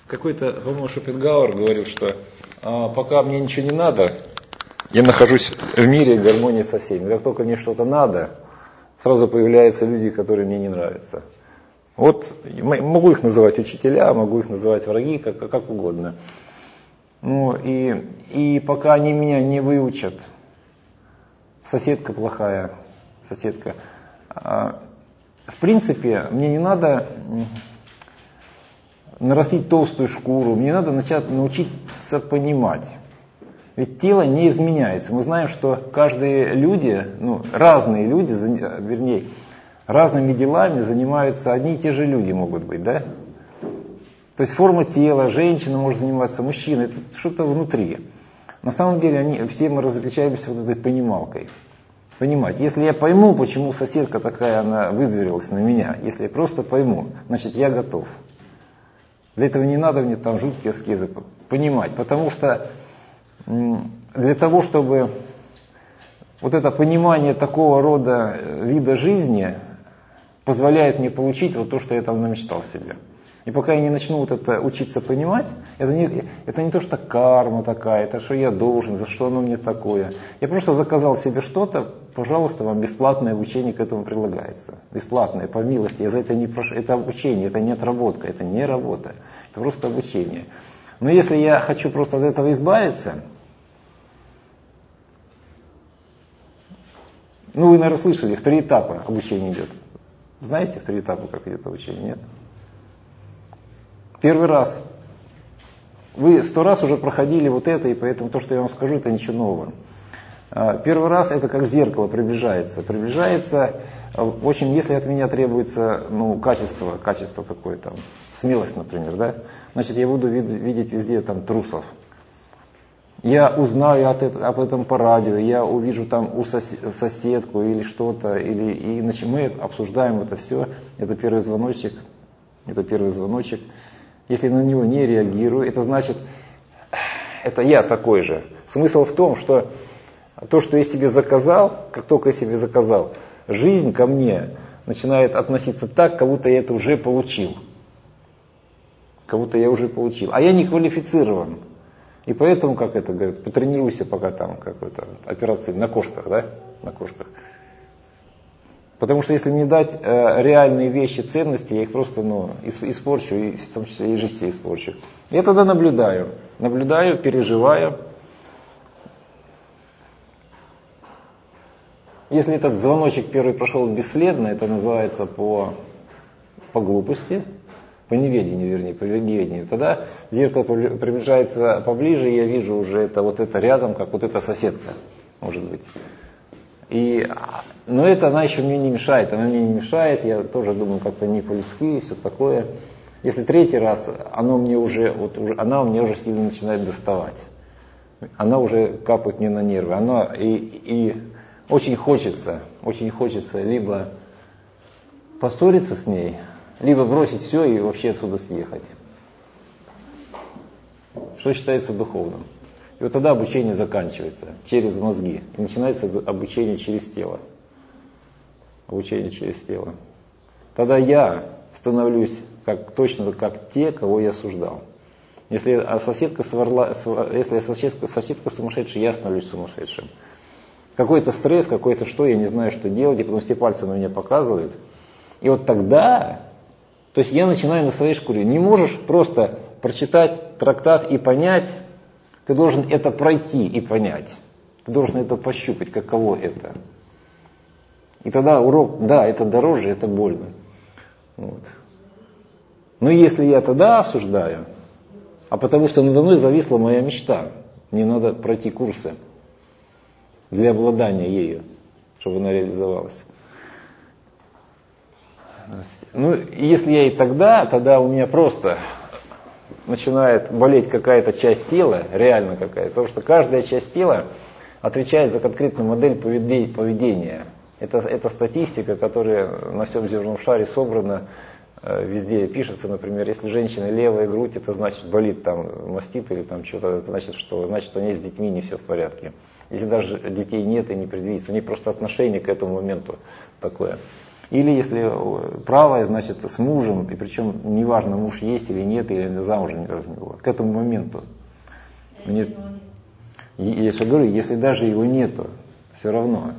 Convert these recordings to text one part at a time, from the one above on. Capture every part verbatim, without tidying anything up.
Какой-то, по-моему, Шопенгауэр говорил, что а, пока мне ничего не надо, я нахожусь в мире гармонии со всеми. Как только мне что-то надо, сразу появляются люди, которые мне не нравятся. Вот могу их называть учителя, могу их называть враги, как, как угодно. Ну и, и пока они меня не выучат, соседка плохая, соседка. А, в принципе, мне не надо нарастить толстую шкуру, мне надо начать научиться понимать. Ведь тело не изменяется. Мы знаем, что каждые люди, ну, разные люди, вернее, разными делами занимаются одни и те же люди могут быть, да? То есть форма тела, женщина может заниматься, мужчина, это что-то внутри. На самом деле они, все мы различаемся вот этой понималкой. Понимать, если я пойму, почему соседка такая, она вызверилась на меня, если я просто пойму, значит я готов. Для этого не надо мне там жуткие аскезы понимать, потому что для того, чтобы вот это понимание такого рода вида жизни позволяет мне получить вот то, что я там намечтал себе. И пока я не начну вот это учиться понимать, это не, это не то, что карма такая, это что я должен, за что оно мне такое. Я просто заказал себе что-то, пожалуйста, вам бесплатное обучение к этому предлагается. Бесплатное, по милости, я за это не прошу. Это обучение, это не отработка, это не работа, это просто обучение. Но если я хочу просто от этого избавиться, ну вы, наверное, слышали, в три этапа обучение идет. Знаете в три этапа, как идет обучение, нет? Первый раз. Вы сто раз уже проходили вот это, и поэтому то, что я вам скажу, это ничего нового. Первый раз это как зеркало приближается. Приближается, в общем, если от меня требуется ну, качество, качество какое-то, смелость, например, да, значит, я буду видеть везде там трусов. Я узнаю от это, об этом по радио, я увижу там у соседку или что-то, или, и значит, мы обсуждаем это все, это первый звоночек, это первый звоночек. Если на него не реагирую, это значит, это я такой же. Смысл в том, что то, что я себе заказал, как только я себе заказал, жизнь ко мне начинает относиться так, как будто я это уже получил. Как будто я уже получил. А я не квалифицирован. И поэтому, как это говорят, потренируйся пока там какой-то операции на кошках, да? На кошках. Потому что если мне дать э, реальные вещи, ценности, я их просто ну, испорчу, и в том числе и жизнь себе испорчу. Я тогда наблюдаю, наблюдаю, переживаю. Если этот звоночек первый прошел бесследно, это называется по, по глупости, по неведению, вернее, по неведению, тогда зеркало приближается поближе, и я вижу уже это вот это рядом, как вот эта соседка, может быть. И, но это она еще мне не мешает, она мне не мешает, я тоже думаю как-то не по-людски и все такое. Если третий раз, оно мне уже, вот, уже, она мне уже сильно начинает доставать. Она уже капает мне на нервы. Она, и, и очень хочется, очень хочется либо поссориться с ней, либо бросить все и вообще отсюда съехать. Что считается духовным. И вот тогда обучение заканчивается через мозги. И начинается обучение через тело. Обучение через тело. Тогда я становлюсь как, точно как те, кого я осуждал. Если а соседка, сворла, если соседка, соседка сумасшедшая, я становлюсь сумасшедшим. Какой-то стресс, какой-то что, я не знаю, что делать, и потом все пальцы на меня показывают. И вот тогда, то есть я начинаю на своей шкуре. Не можешь просто прочитать трактат и понять. Ты должен это пройти и понять. Ты должен это пощупать, каково это. И тогда урок, да, это дороже, это больно. Вот. Но если я тогда осуждаю, а потому что надо мной зависла моя мечта, мне надо пройти курсы для обладания ею, чтобы она реализовалась. Ну, если я и тогда, тогда у меня просто начинает болеть какая-то часть тела, реально какая-то, потому что каждая часть тела отвечает за конкретную модель поведения. Это, это статистика, которая на всем земном шаре собрана, везде пишется, например, если женщина левая грудь, это значит болит там мастит или там что-то, это значит, что значит, у нее с детьми не все в порядке. Если даже детей нет и не предвидится, у нее просто отношение к этому моменту такое. Или если правая, значит, с мужем, и причем неважно, муж есть или нет, или замужем ни разу не было, к этому моменту. Мне, я же говорю, если даже его нету, все равно.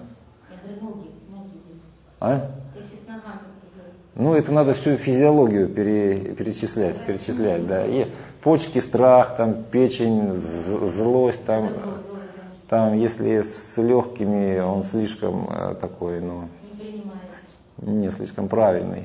А? Ну, это надо всю физиологию пере, перечислять, перечислять, да. И почки, страх, там, печень, злость, там, там, если с легкими он слишком э, такой, ну, не слишком правильный.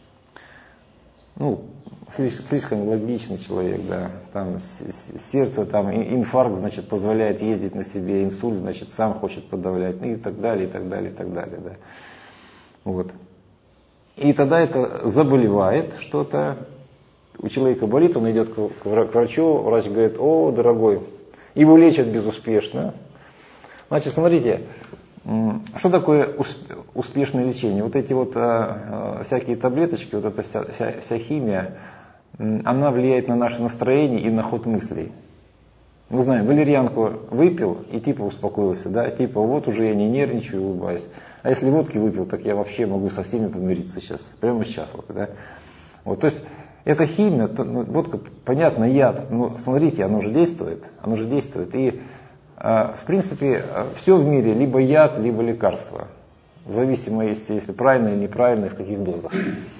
Ну, слишком, слишком логичный человек, да. Там сердце, там инфаркт, значит, позволяет ездить на себе, инсульт, значит, сам хочет подавлять, и так далее, и так далее, и так далее, да. Вот. И тогда это заболевает что-то, у человека болит, он идет к врачу, врач говорит: о, дорогой, его лечат безуспешно. Значит, смотрите, что такое успешное лечение? Вот эти вот а, всякие таблеточки, вот эта вся, вся, вся химия, она влияет на наше настроение и на ход мыслей. Мы знаем, валерьянку выпил и типа успокоился, да, типа вот уже я не нервничаю, улыбаюсь. А если водки выпил, так я вообще могу со всеми помириться сейчас, прямо сейчас вот, да. Вот, то есть эта химия, то, ну, водка, понятно, яд, но смотрите, оно же действует, оно же действует. И э, в принципе все в мире либо яд, либо лекарство, в зависимости, если правильно или неправильно, и в каких дозах.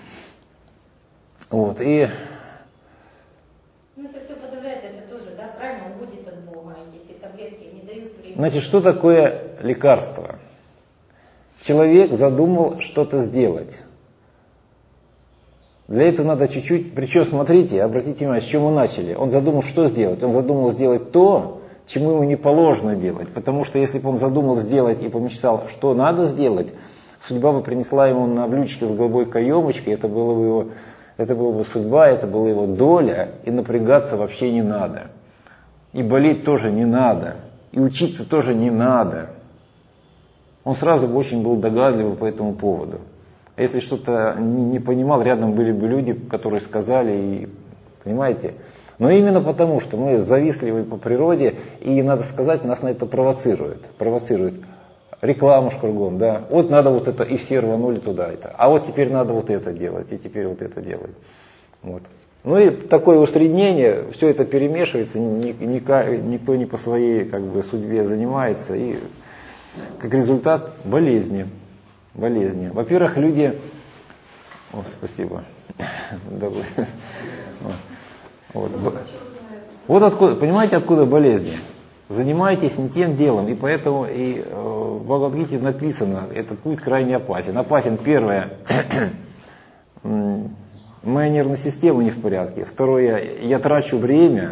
Вот, и ну это все подавляет, это тоже, да, правильно, уводит от Бога, эти все таблетки не дают времени. Значит, что такое лекарство? Человек задумал что-то сделать. Для этого надо чуть-чуть, причем смотрите, обратите внимание, с чего мы начали. Он задумал, что сделать? Он задумал сделать то, чему ему не положено делать. Потому что если бы он задумал сделать и помечтал, что надо сделать, судьба бы принесла ему на блюдечке с голубой каемочкой, это было бы его, это была бы судьба, это была его доля, и напрягаться вообще не надо. И болеть тоже не надо, и учиться тоже не надо. Он сразу бы очень был догадливый по этому поводу. А если что-то не, не понимал, рядом были бы люди, которые сказали, и, понимаете. Но именно потому, что мы завистливы по природе, и, надо сказать, нас на это провоцирует. Провоцирует. Реклама ж кругом, да. Вот надо вот это, и все рванули туда это. А вот теперь надо вот это делать, и теперь вот это делать. Вот. Ну и такое усреднение, все это перемешивается, ни, ни, никто не по своей как бы судьбе занимается, и как результат болезни. Болезни. Во-первых, люди... О, спасибо. Вот. Вот откуда, понимаете, откуда болезни? Занимайтесь не тем делом, и поэтому и в Бхагавад-гите написано, этот путь крайне опасен. Опасен, первое, моя нервная система не в порядке. Второе, я трачу время.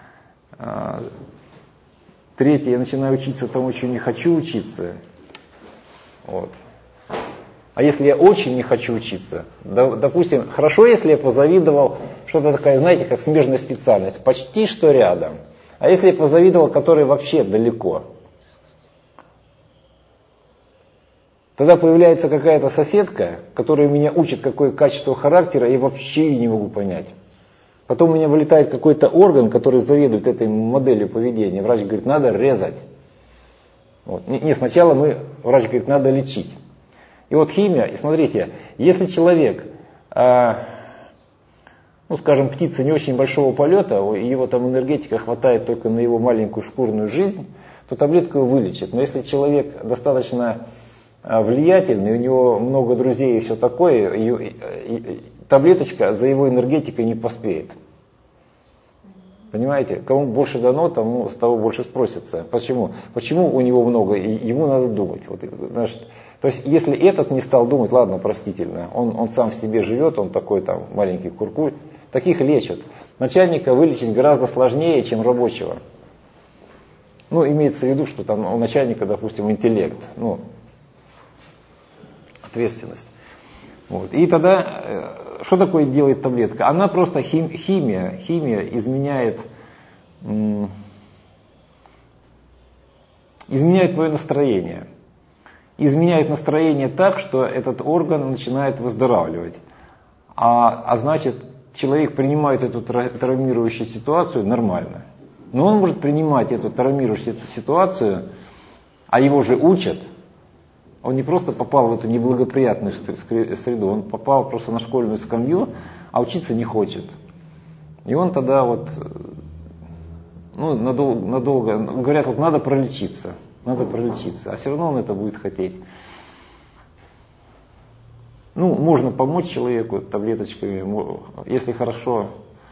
Третье, я начинаю учиться тому, чему не хочу учиться. Вот. А если я очень не хочу учиться, допустим, хорошо, если я позавидовал, что-то такое, знаете, как смежная специальность, почти что рядом. А если я позавидовал, который вообще далеко, тогда появляется какая-то соседка, которая меня учит, какое качество характера, я вообще не могу понять. Потом у меня вылетает какой-то орган, который заведует этой моделью поведения. Врач говорит, надо резать. Вот. Не, сначала мы, врач говорит, надо лечить. И вот химия, и смотрите, если человек, э, ну скажем, птица не очень большого полета, его там энергетика хватает только на его маленькую шкурную жизнь, то таблетку его вылечит. Но если человек достаточно влиятельный, у него много друзей и все такое, и, и, и, таблеточка за его энергетикой не поспеет. Понимаете? Кому больше дано, тому с того больше спросится. Почему? Почему у него много? И ему надо думать. Вот, значит, то есть, если этот не стал думать, ладно, простительно, он, он сам в себе живет, он такой там маленький куркуль, таких лечат. Начальника вылечить гораздо сложнее, чем рабочего. Ну, имеется в виду, что там у начальника, допустим, интеллект, ну, ответственность. Вот. И тогда, что такое делает таблетка? Она просто хим, химия, химия изменяет, м, изменяет твое настроение. Изменяет настроение так, что этот орган начинает выздоравливать. А, а значит, человек принимает эту травмирующую ситуацию нормально. Но он может принимать эту травмирующую ситуацию, а его же учат, Он не просто попал в эту неблагоприятную среду, он попал просто на школьную скамью, а учиться не хочет. И он тогда вот, ну, надолго, надолго говорят, вот надо пролечиться, надо пролечиться, а все равно он это будет хотеть. Ну, можно помочь человеку таблеточками, если хорошо.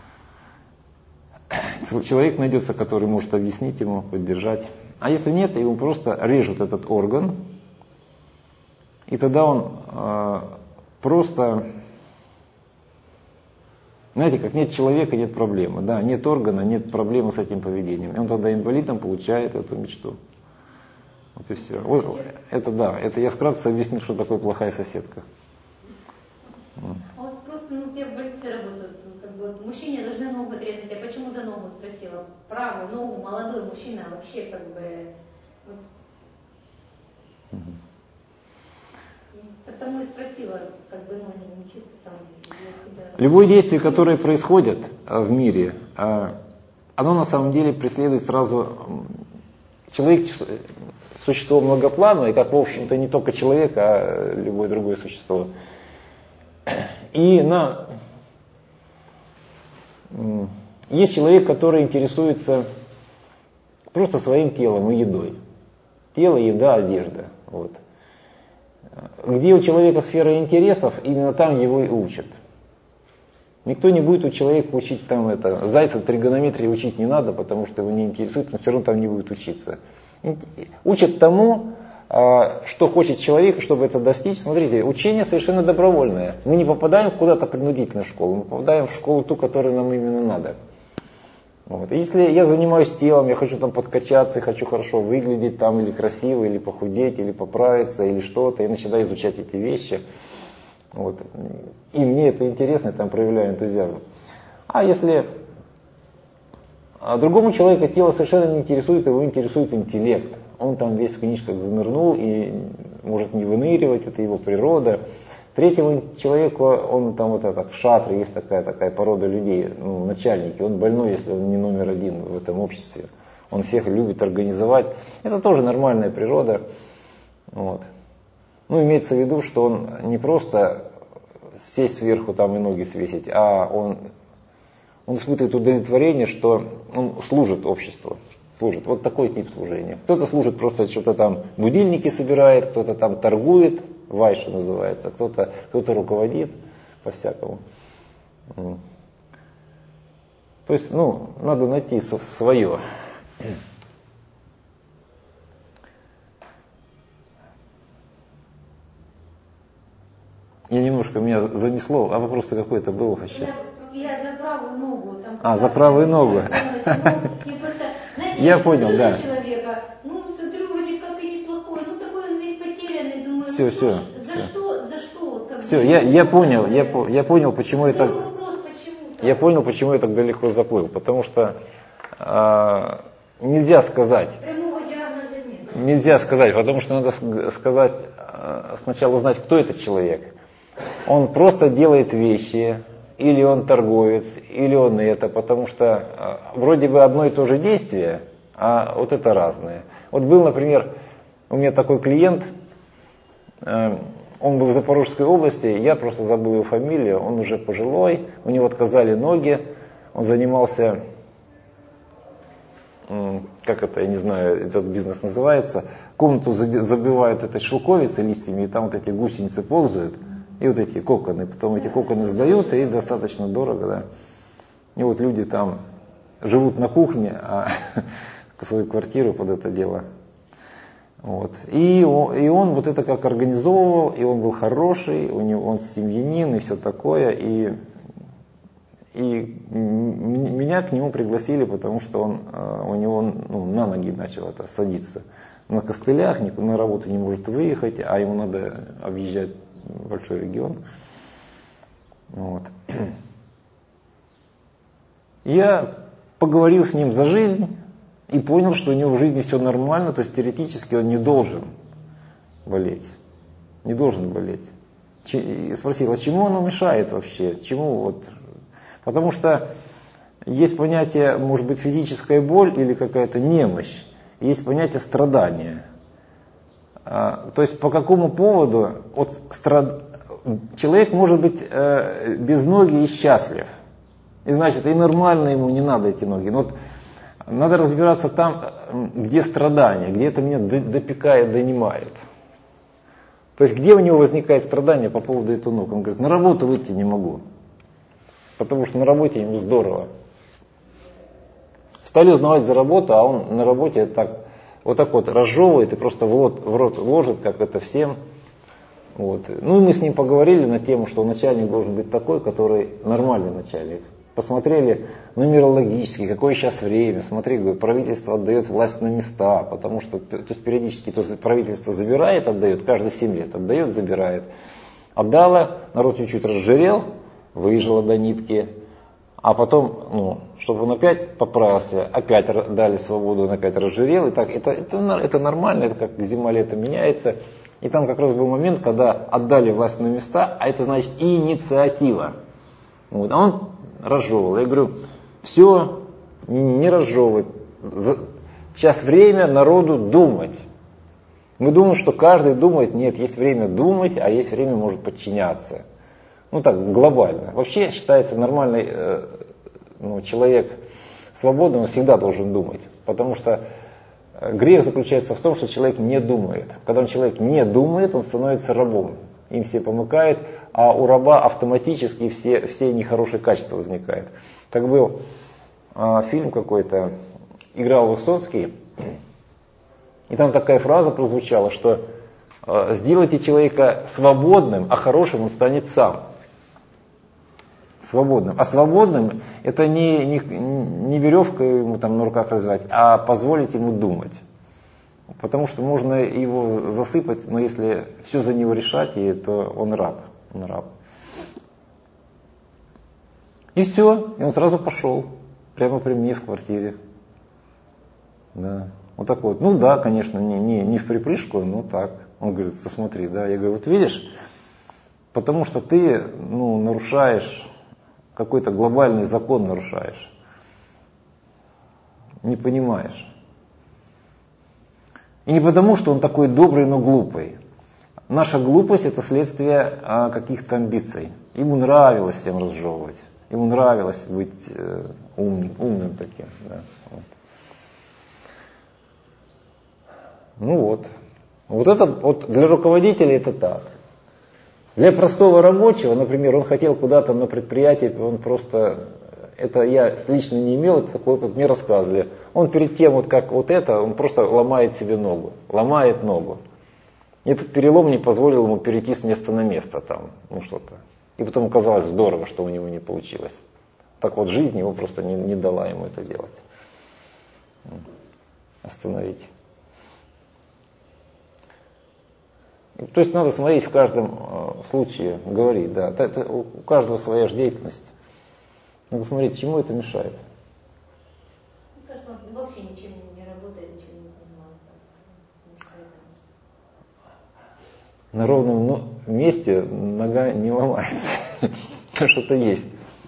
Человек найдется, который может объяснить ему, поддержать. А если нет, ему просто режут этот орган, и тогда он э, просто, знаете, как нет человека, нет проблемы. Да, нет органа, нет проблемы с этим поведением. И он тогда инвалидом получает эту мечту. Вот и все. Вот, это да, это я вкратце объяснил, что такое плохая соседка. А вот просто, ну, я в больнице работаю, как бы, вот, мужчине должны ногу отрезать, я почему за ногу спросила? Правую ногу, молодой мужчина, вообще, как бы, вот, угу. Потому и спросила, как бы, ну, не чисто там для себя. Любое действие, которое происходит в мире, оно на самом деле преследует сразу... Человек – существо многоплановое, и как, в общем-то, не только человек, а любое другое существо. И на... есть человек, который интересуется просто своим телом и едой. Тело, еда, одежда. Вот. Где у человека сфера интересов, именно там его и учат. Никто не будет у человека учить там это. Зайца тригонометрии учить не надо, потому что его не интересует, он все равно там не будет учиться. Учат тому, что хочет человек, чтобы это достичь. Смотрите, учение совершенно добровольное. Мы не попадаем куда-то принудительно в школу, мы попадаем в школу ту, которую нам именно надо. Вот. Если я занимаюсь телом, я хочу там подкачаться, я хочу хорошо выглядеть там, или красиво, или похудеть, или поправиться, или что-то, я начинаю изучать эти вещи. Вот. И мне это интересно, я там проявляю энтузиазм. А если а другому человеку тело совершенно не интересует, его интересует интеллект. Он там весь в книжках занырнул и может не выныривать, это его природа. Третьему человеку, он там вот это, кшатры, есть такая, такая порода людей, ну, начальники, он больной, если он не номер один в этом обществе. Он всех любит организовать. Это тоже нормальная природа. Вот. Ну, имеется в виду, что он не просто сесть сверху там и ноги свесить, а он, он испытывает удовлетворение, что он служит обществу. Служит. Вот такой тип служения. Кто-то служит просто что-то там, будильники собирает, кто-то там торгует, вайша называется, кто-то, кто-то руководит по-всякому. То есть, ну, надо найти свое. Я немножко, меня занесло, а вопрос-то какой-то был вообще. Я, я за правую ногу. Там, а, за правую ногу. Знаете, я понял, да. Человека, ну, смотрю, вроде как и неплохой, ну, такой он весь потерянный, думаю, все, ну, все, за все. что, за что? Как все, бы, я, я понял, я, я понял, почему я так, вопрос, почему я понял, почему я так далеко заплыл, потому что а, нельзя сказать, прямого диагноза нет. Нельзя сказать, потому что надо сказать, сначала узнать, кто этот человек. Он просто делает вещи, или он торговец, или он это, потому что вроде бы одно и то же действие, а вот это разное. Вот был, например, у меня такой клиент, он был в Запорожской области, я просто забыл его фамилию, он уже пожилой, у него отказали ноги, он занимался, как это, я не знаю, этот бизнес называется, комнату забивают этой шелковицей листьями, и там вот эти гусеницы ползают, и вот эти коконы, потом эти коконы сдают, и достаточно дорого, да. И вот люди там живут на кухне, а свою квартиру под это дело. Вот. И, он, и он вот это как организовывал, и он был хороший, у него, он семьянин и все такое, и, и меня к нему пригласили, потому что он, у него ну, на ноги начал это садиться. На костылях, на работу не может выехать, а ему надо объезжать большой регион. Вот. Я поговорил с ним за жизнь и понял, что у него в жизни все нормально, то есть теоретически он не должен болеть. Не должен болеть. И спросил, а чему оно мешает вообще? Чему вот? Потому что есть понятие, может быть, физическая боль или какая-то немощь. Есть понятие страдания. То есть по какому поводу вот, страд... человек может быть э, без ноги и счастлив. И значит, и нормально ему не надо эти ноги. Но вот надо разбираться там, где страдание, где это меня допекает, донимает. То есть где у него возникает страдание по поводу этих ног. Он говорит, на работу выйти не могу. Потому что на работе ему здорово. Стали узнавать за работу, а он на работе так... Вот так вот разжевывает и просто в рот, в рот ложит, как это всем. Вот. Ну и мы с ним поговорили на тему, что начальник должен быть такой, который нормальный начальник. Посмотрели нумерологически, какое сейчас время. Смотри, говорю, правительство отдает власть на места, потому что то есть периодически то есть правительство забирает, отдает, каждые семь лет отдает, забирает. Отдало, народ чуть-чуть разжирел, выжило до нитки. А потом, ну, чтобы он опять поправился, опять дали свободу, он опять разжирел. И так, это, это, это нормально, это как зима-лето меняется. И там как раз был момент, когда отдали власть на места, а это значит инициатива. Вот, а он разжевывал. Я говорю, все, не разжевывай. Сейчас время народу думать. Мы думаем, что каждый думает. Нет, есть время думать, а есть время может подчиняться. Ну так, глобально. Вообще считается нормальный э, ну, человек свободный, он всегда должен думать. Потому что грех заключается в том, что человек не думает. Когда он человек не думает, он становится рабом. Им все помыкает, а у раба автоматически все, все нехорошие качества возникают. Так был э, фильм какой-то, играл Высоцкий, и там такая фраза прозвучала, что э, сделайте человека свободным, а хорошим он станет сам. Свободным. А свободным это не, не, не веревка ему там на руках развивать, а позволить ему думать. Потому что можно его засыпать, но если все за него решать, и то он раб. Он раб. И все, и он сразу пошел. Прямо при мне в квартире. Да. Вот так вот. Ну да, конечно, не, не, не в припрыжку, но так. Он говорит, посмотри, да. Я говорю, вот видишь, потому что ты ну, нарушаешь какой-то глобальный закон нарушаешь. Не понимаешь. И не потому, что он такой добрый, но глупый. Наша глупость это следствие а, каких-то амбиций. Ему нравилось всем разжевывать. Ему нравилось быть э, умным, умным таким. Да, вот. Ну вот. Вот это вот для руководителя это так. Для простого рабочего, например, он хотел куда-то на предприятие, он просто, это я лично не имел, это такой опыт, мне рассказывали. Он перед тем, вот как вот это, он просто ломает себе ногу, ломает ногу. И этот перелом не позволил ему перейти с места на место там, ну что-то. И потом оказалось здорово, что у него не получилось. Так вот жизнь его просто не, не дала ему это делать. Остановить. То есть надо смотреть в каждом э, случае, говорить, да. Это, это, у каждого своя же деятельность. Надо смотреть, чему это мешает. Мне кажется, он вообще ничем не работает, ничем не занимается. На ровном ну, месте нога не ломается. Что-то есть.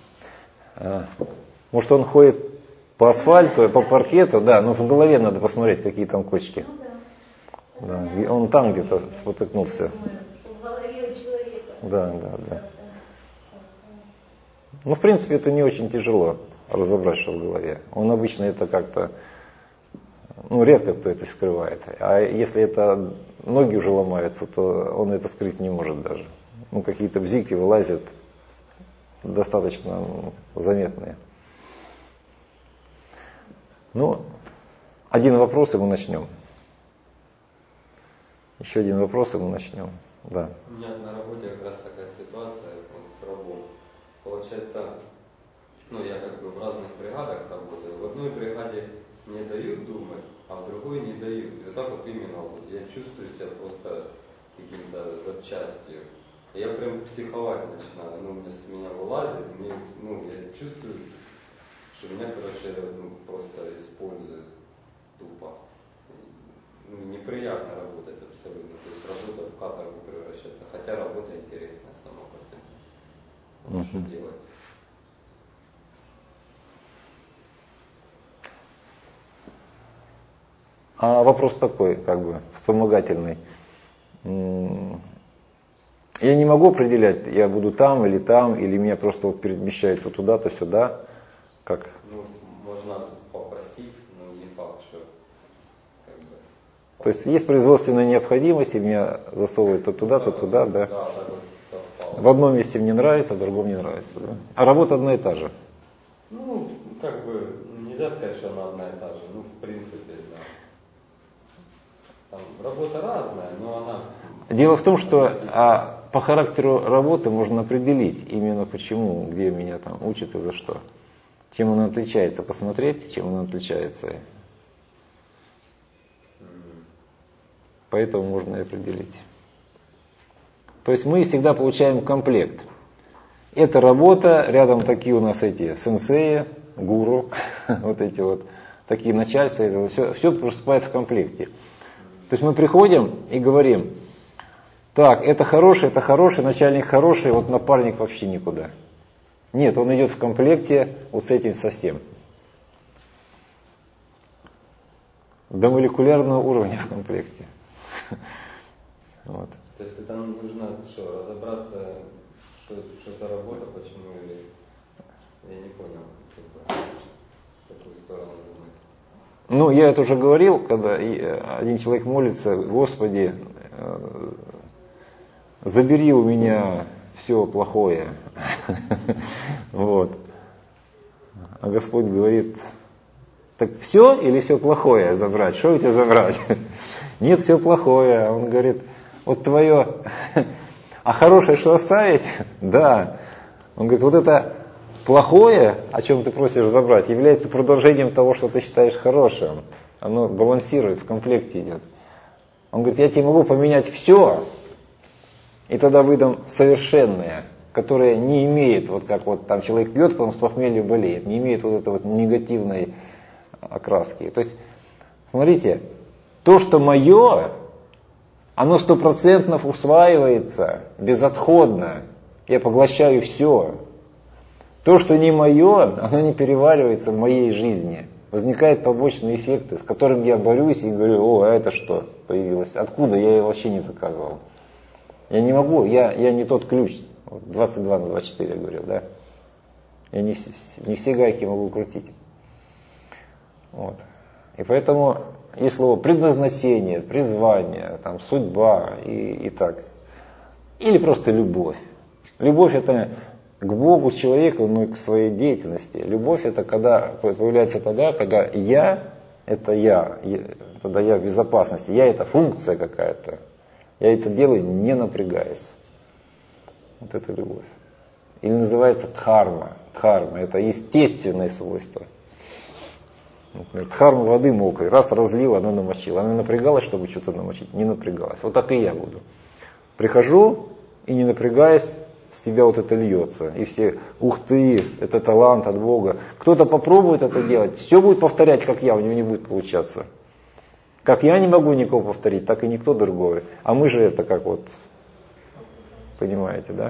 Может он ходит по асфальту, по паркету, да, но в голове надо посмотреть, какие там кочки. Да, он там где-то потыкнулся. Да, да, да. Ну, в принципе, это не очень тяжело разобрать, что в голове. Он обычно это как-то, ну, редко кто это скрывает. А если это ноги уже ломаются, то он это скрыть не может даже. Ну, какие-то бзики вылазят достаточно ну, заметные. Ну, один вопрос, и мы начнем. Еще один вопрос, и мы начнем. Да. У меня на работе как раз такая ситуация вот, с рабом. Получается, ну я как бы в разных бригадах работаю. В одной бригаде не дают думать, а в другой не дают. И вот так вот именно вот я чувствую себя просто каким-то запчастью. Я прям психовать начинаю. Ну, меня с меня вылазит, мне, ну, я чувствую, что меня, короче, ну, просто используют тупо. Ну, неприятно работать абсолютно. То есть работа в каторгу превращается. Хотя работа интересная сама по себе. Ну, что делать? А вопрос такой, как бы, вспомогательный. Я не могу определять, я буду там или там, или меня просто вот перемещают то туда, то сюда. Как? Ну, можно попросить, но не факт, что как бы... То есть есть производственная необходимость, и меня засовывают то туда, то туда, да. Да, так вот совпало. В одном месте мне нравится, в другом не нравится. Да? А работа одна и та же. Ну, как бы, нельзя сказать, что она одна и та же. Ну, в принципе, да. Там работа разная, но она... Дело в том, что а, по характеру работы можно определить именно почему, где меня там учат и за что. Чем она отличается, посмотреть, чем она отличается. Поэтому можно и определить. То есть мы всегда получаем комплект. Это работа, рядом такие у нас эти сенсеи, гуру, вот эти вот такие начальства, это все, все поступает в комплекте. То есть мы приходим и говорим, так, это хороший, это хороший, начальник хороший, вот напарник вообще никуда. Нет, он идет в комплекте вот с этим совсем. До молекулярного уровня в комплекте. Вот. То есть это нужно что, разобраться, что, что за работа, почему, или я не понял, в какую сторону думать. Ну, я это уже говорил, когда один человек молится, Господи, забери у меня все плохое. Вот. А Господь говорит, так все или все плохое забрать? Что у тебя забрать? Нет, все плохое. Он говорит, вот твое, а хорошее что оставить? Да. Он говорит, вот это плохое, о чем ты просишь забрать, является продолжением того, что ты считаешь хорошим. Оно балансирует, в комплекте идет. Он говорит, я тебе могу поменять все, и тогда выдам совершенное, которое не имеет, вот как вот там человек пьет, потом с похмелья болеет, не имеет вот этой вот негативной окраски. То есть, смотрите, то, что мое, оно стопроцентно усваивается, безотходно. Я поглощаю все. То, что не мое, оно не переваривается в моей жизни. Возникают побочные эффекты, с которыми я борюсь и говорю, о, а это что появилось? Откуда? Я его вообще не заказывал. Я не могу, я, я не тот ключ. двадцать два на двадцать четыре говорил, да? Я не, не все гайки могу крутить. Вот. И поэтому есть слово предназначение, призвание, там, судьба и, и так. Или просто любовь. Любовь это к Богу, к человеку, но и к своей деятельности. Любовь это когда появляется тогда, когда я это я, я, тогда я в безопасности. Я это функция какая-то. Я это делаю, не напрягаясь. Вот это любовь. Или называется дхарма. Дхарма это естественное свойство. Например, дхарма воды мокрой. Раз разлила, она намочила. Она напрягалась, чтобы что-то намочить? Не напрягалась. Вот так и я буду. Прихожу и не напрягаясь, с тебя вот это льется. И все, ух ты, это талант от Бога. Кто-то попробует это делать, все будет повторять, как я, у него не будет получаться. Как я не могу никого повторить, так и никто другой. А мы же это как вот, понимаете, да?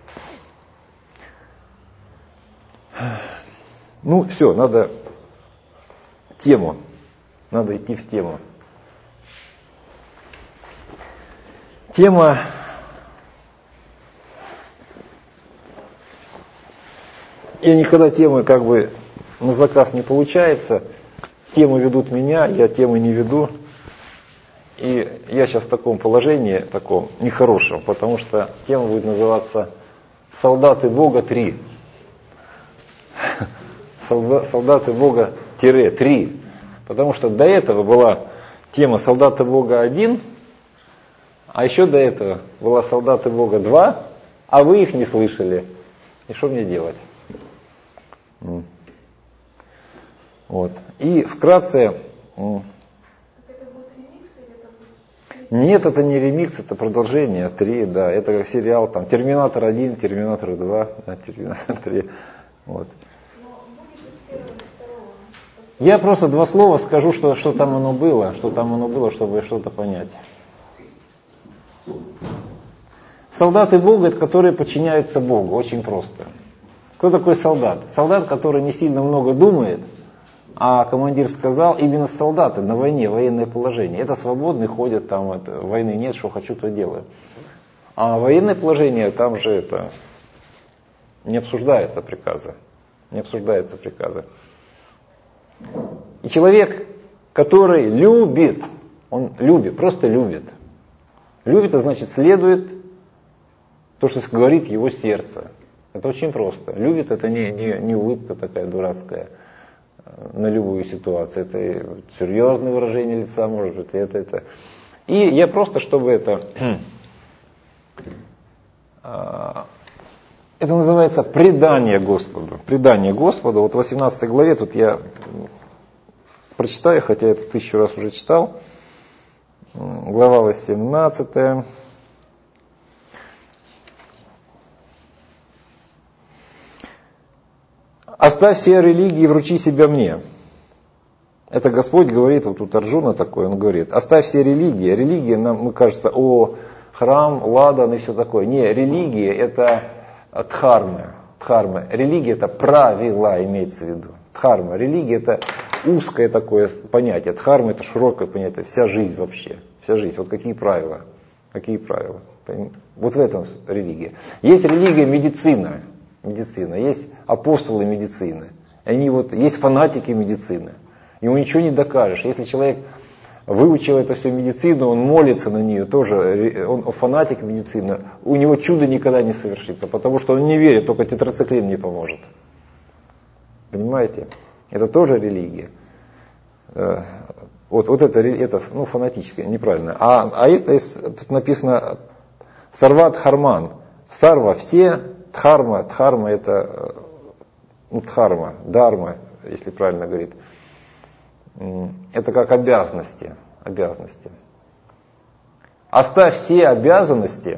Ну, все, надо тему. Надо идти в тему. Тема я никогда темы как бы на заказ не получается. Темы ведут меня, я темы не веду. И я сейчас в таком положении, таком нехорошем, потому что тема будет называться «Солдаты Бога три». Солдаты Бога три. Потому что до этого была тема «Солдаты Бога один», а еще до этого была «Солдаты Бога два», а вы их не слышали. И что мне делать? Вот. И вкратце... Нет, это не ремикс, это продолжение три, да, это как сериал, там, Терминатор один, Терминатор два, да, Терминатор три, вот. Я просто два слова скажу, что, что там оно было, что там оно было, чтобы что-то понять. Солдаты Бога, это которые подчиняются Богу, очень просто. Кто такой солдат? Солдат, который не сильно много думает, А командир сказал, именно солдаты на войне, военное положение. Это свободные ходят, там это, войны нет, что хочу, то делаю. А военное положение, там же это не обсуждаются приказы. Не обсуждаются приказы. И человек, который любит, он любит, просто любит. Любит, а значит следует то, что говорит его сердце. Это очень просто. Любит, это не, не, не улыбка такая дурацкая на любую ситуацию. Это серьезное выражение лица, может быть, это, это. И я просто, чтобы это... Это называется предание Господу. Предание Господу. Вот в восемнадцатой главе, тут я прочитаю, хотя это тысячу раз уже читал. Глава восемнадцатая. «Оставь все религии и вручи себя мне». Это Господь говорит, вот тут Арджуна такой, он говорит, оставь все религии. Религия, нам кажется, о, храм, ладан и все такое. Не, религия это дхарма. Дхарма. Религия это правила, имеется в виду. Дхарма. Религия это узкое такое понятие. Дхарма это широкое понятие. Вся жизнь вообще. Вся жизнь. Вот какие правила. Какие правила. Вот в этом религия. Есть религия медицина. Медицина. Есть апостолы медицины. Они вот, есть фанатики медицины. Ему ничего не докажешь. Если человек выучил эту всю медицину, он молится на нее, тоже он фанатик медицины, у него чудо никогда не совершится, потому что он не верит, только тетрациклин не поможет. Понимаете? Это тоже религия. Вот, вот это, это ну, фанатическое, неправильно. А, а это тут написано Сарват Харман. Сарва все, Дхарма, Дхарма это ну, Дхарма, Дарма, если правильно говорить. Это как обязанности, обязанности. Оставь все обязанности,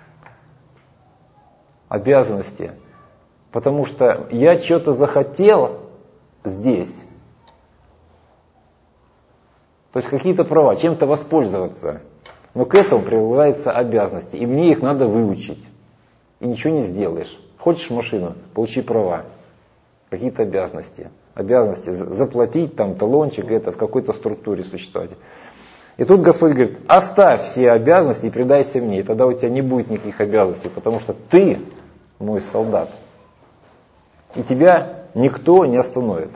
обязанности, потому что я что-то захотел здесь. То есть какие-то права, чем-то воспользоваться. Но к этому прилагаются обязанности, и мне их надо выучить. И ничего не сделаешь. Хочешь машину, получи права. Какие-то обязанности. Обязанности заплатить там талончик, это в какой-то структуре существовать. И тут Господь говорит, оставь все обязанности и предайся мне, и тогда у тебя не будет никаких обязанностей, потому что ты мой солдат. И тебя никто не остановит.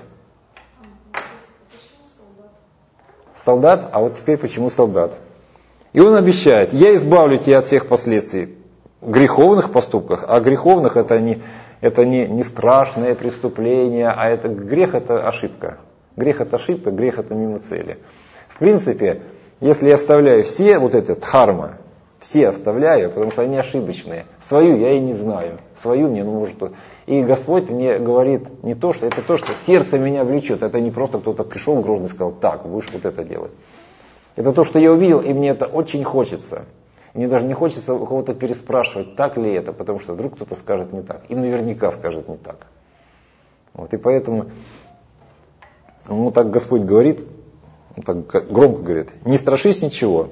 Солдат? А вот теперь почему солдат? И он обещает, я избавлю тебя от всех последствий греховных поступках, а греховных это не... Это не, не страшное преступление, а это грех это ошибка. Грех это ошибка, грех это мимо цели. В принципе, если я оставляю все вот это дхарма, все оставляю, потому что они ошибочные. Свою я и не знаю. Свою мне, ну может... И Господь мне говорит не то, что это то, что сердце меня влечет. Это не просто кто-то пришел грозно и сказал, так, будешь вот это делать. Это то, что я увидел, и мне это очень хочется. Мне даже не хочется у кого-то переспрашивать, так ли это, потому что вдруг кто-то скажет не так. И наверняка скажет не так. Вот, и поэтому, ну так Господь говорит, так громко говорит, не страшись ничего.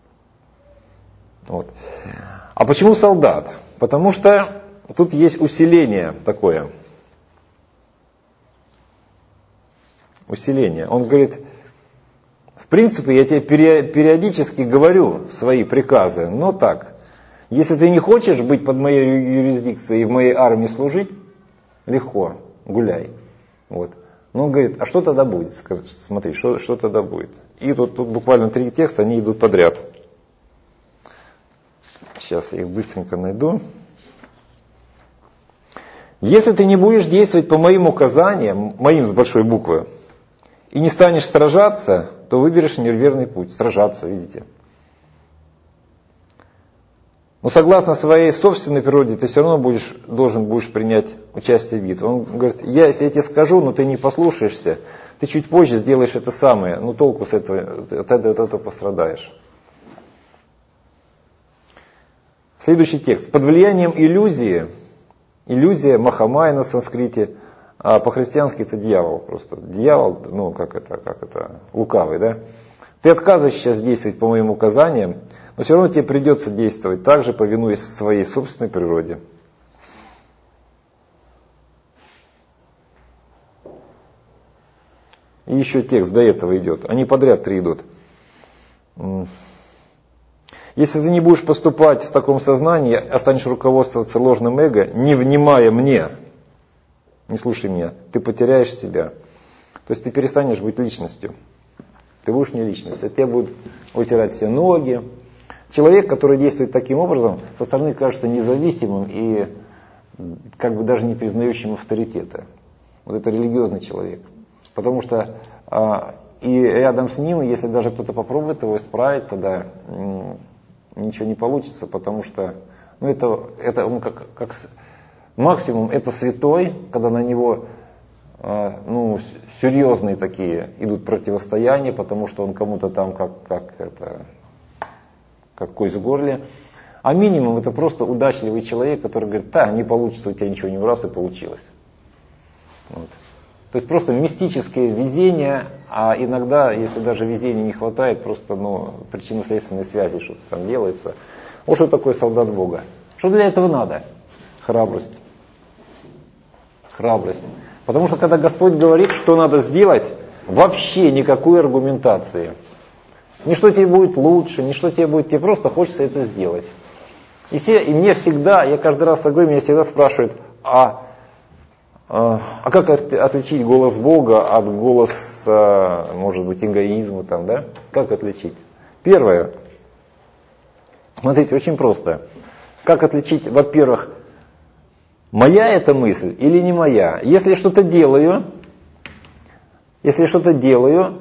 Вот. А почему солдат? Потому что тут есть усиление такое. Усиление. Он говорит... В принципе, я тебе периодически говорю свои приказы, но так, если ты не хочешь быть под моей юрисдикцией и в моей армии служить, легко, гуляй. Вот. Но он говорит, а что тогда будет? Смотри, что, что тогда будет? И тут, тут буквально три текста, они идут подряд. Сейчас я их быстренько найду. Если ты не будешь действовать по моим указаниям, моим с большой буквы, и не станешь сражаться, то выберешь неверный путь. Сражаться, видите. Но согласно своей собственной природе, ты все равно будешь, должен будешь принять участие в битве. Он говорит, я, если я тебе скажу, но ты не послушаешься, ты чуть позже сделаешь это самое, но толку с этого, от этого, от этого пострадаешь. Следующий текст. Под влиянием иллюзии, иллюзия Махамая на санскрите, а по-христиански это дьявол просто. Дьявол, ну как это, как это, лукавый, да? Ты отказываешься сейчас действовать по моим указаниям, но все равно тебе придется действовать так же, повинуясь своей собственной природе. И еще текст до этого идет. Они подряд три идут. Если ты не будешь поступать в таком сознании, а станешь руководствоваться ложным эго, не внимая мне, не слушай меня, ты потеряешь себя. То есть ты перестанешь быть личностью. Ты будешь не личность, а тебе будут вытирать все ноги. Человек, который действует таким образом, со стороны кажется независимым и как бы даже не признающим авторитета. Вот это религиозный человек. Потому что а, и рядом с ним, если даже кто-то попробует его исправить, тогда м, ничего не получится, потому что ну, это, это ну, как, как максимум это святой, когда на него а, ну, серьезные такие идут противостояния, потому что он кому-то там как, как, это, как кость в горле. А минимум это просто удачливый человек, который говорит, да, не получится у тебя ничего, не в раз и получилось. Вот. То есть просто мистическое везение, а иногда, если даже везения не хватает, просто ну, причинно-следственные связи что-то там делается. Вот что такое солдат Бога. Что для этого надо? Храбрость. Храбрость. Потому что когда Господь говорит, что надо сделать, вообще никакой аргументации. Не что тебе будет лучше, не что тебе будет, тебе просто хочется это сделать. И, все, и мне всегда, я каждый раз говорю, меня всегда спрашивают, а, а, а как отличить голос Бога от голоса, может быть, эгоизма там, да? Как отличить? Первое, смотрите, очень просто. Как отличить, во-первых, моя эта мысль или не моя? Если я что-то делаю, если я что-то делаю,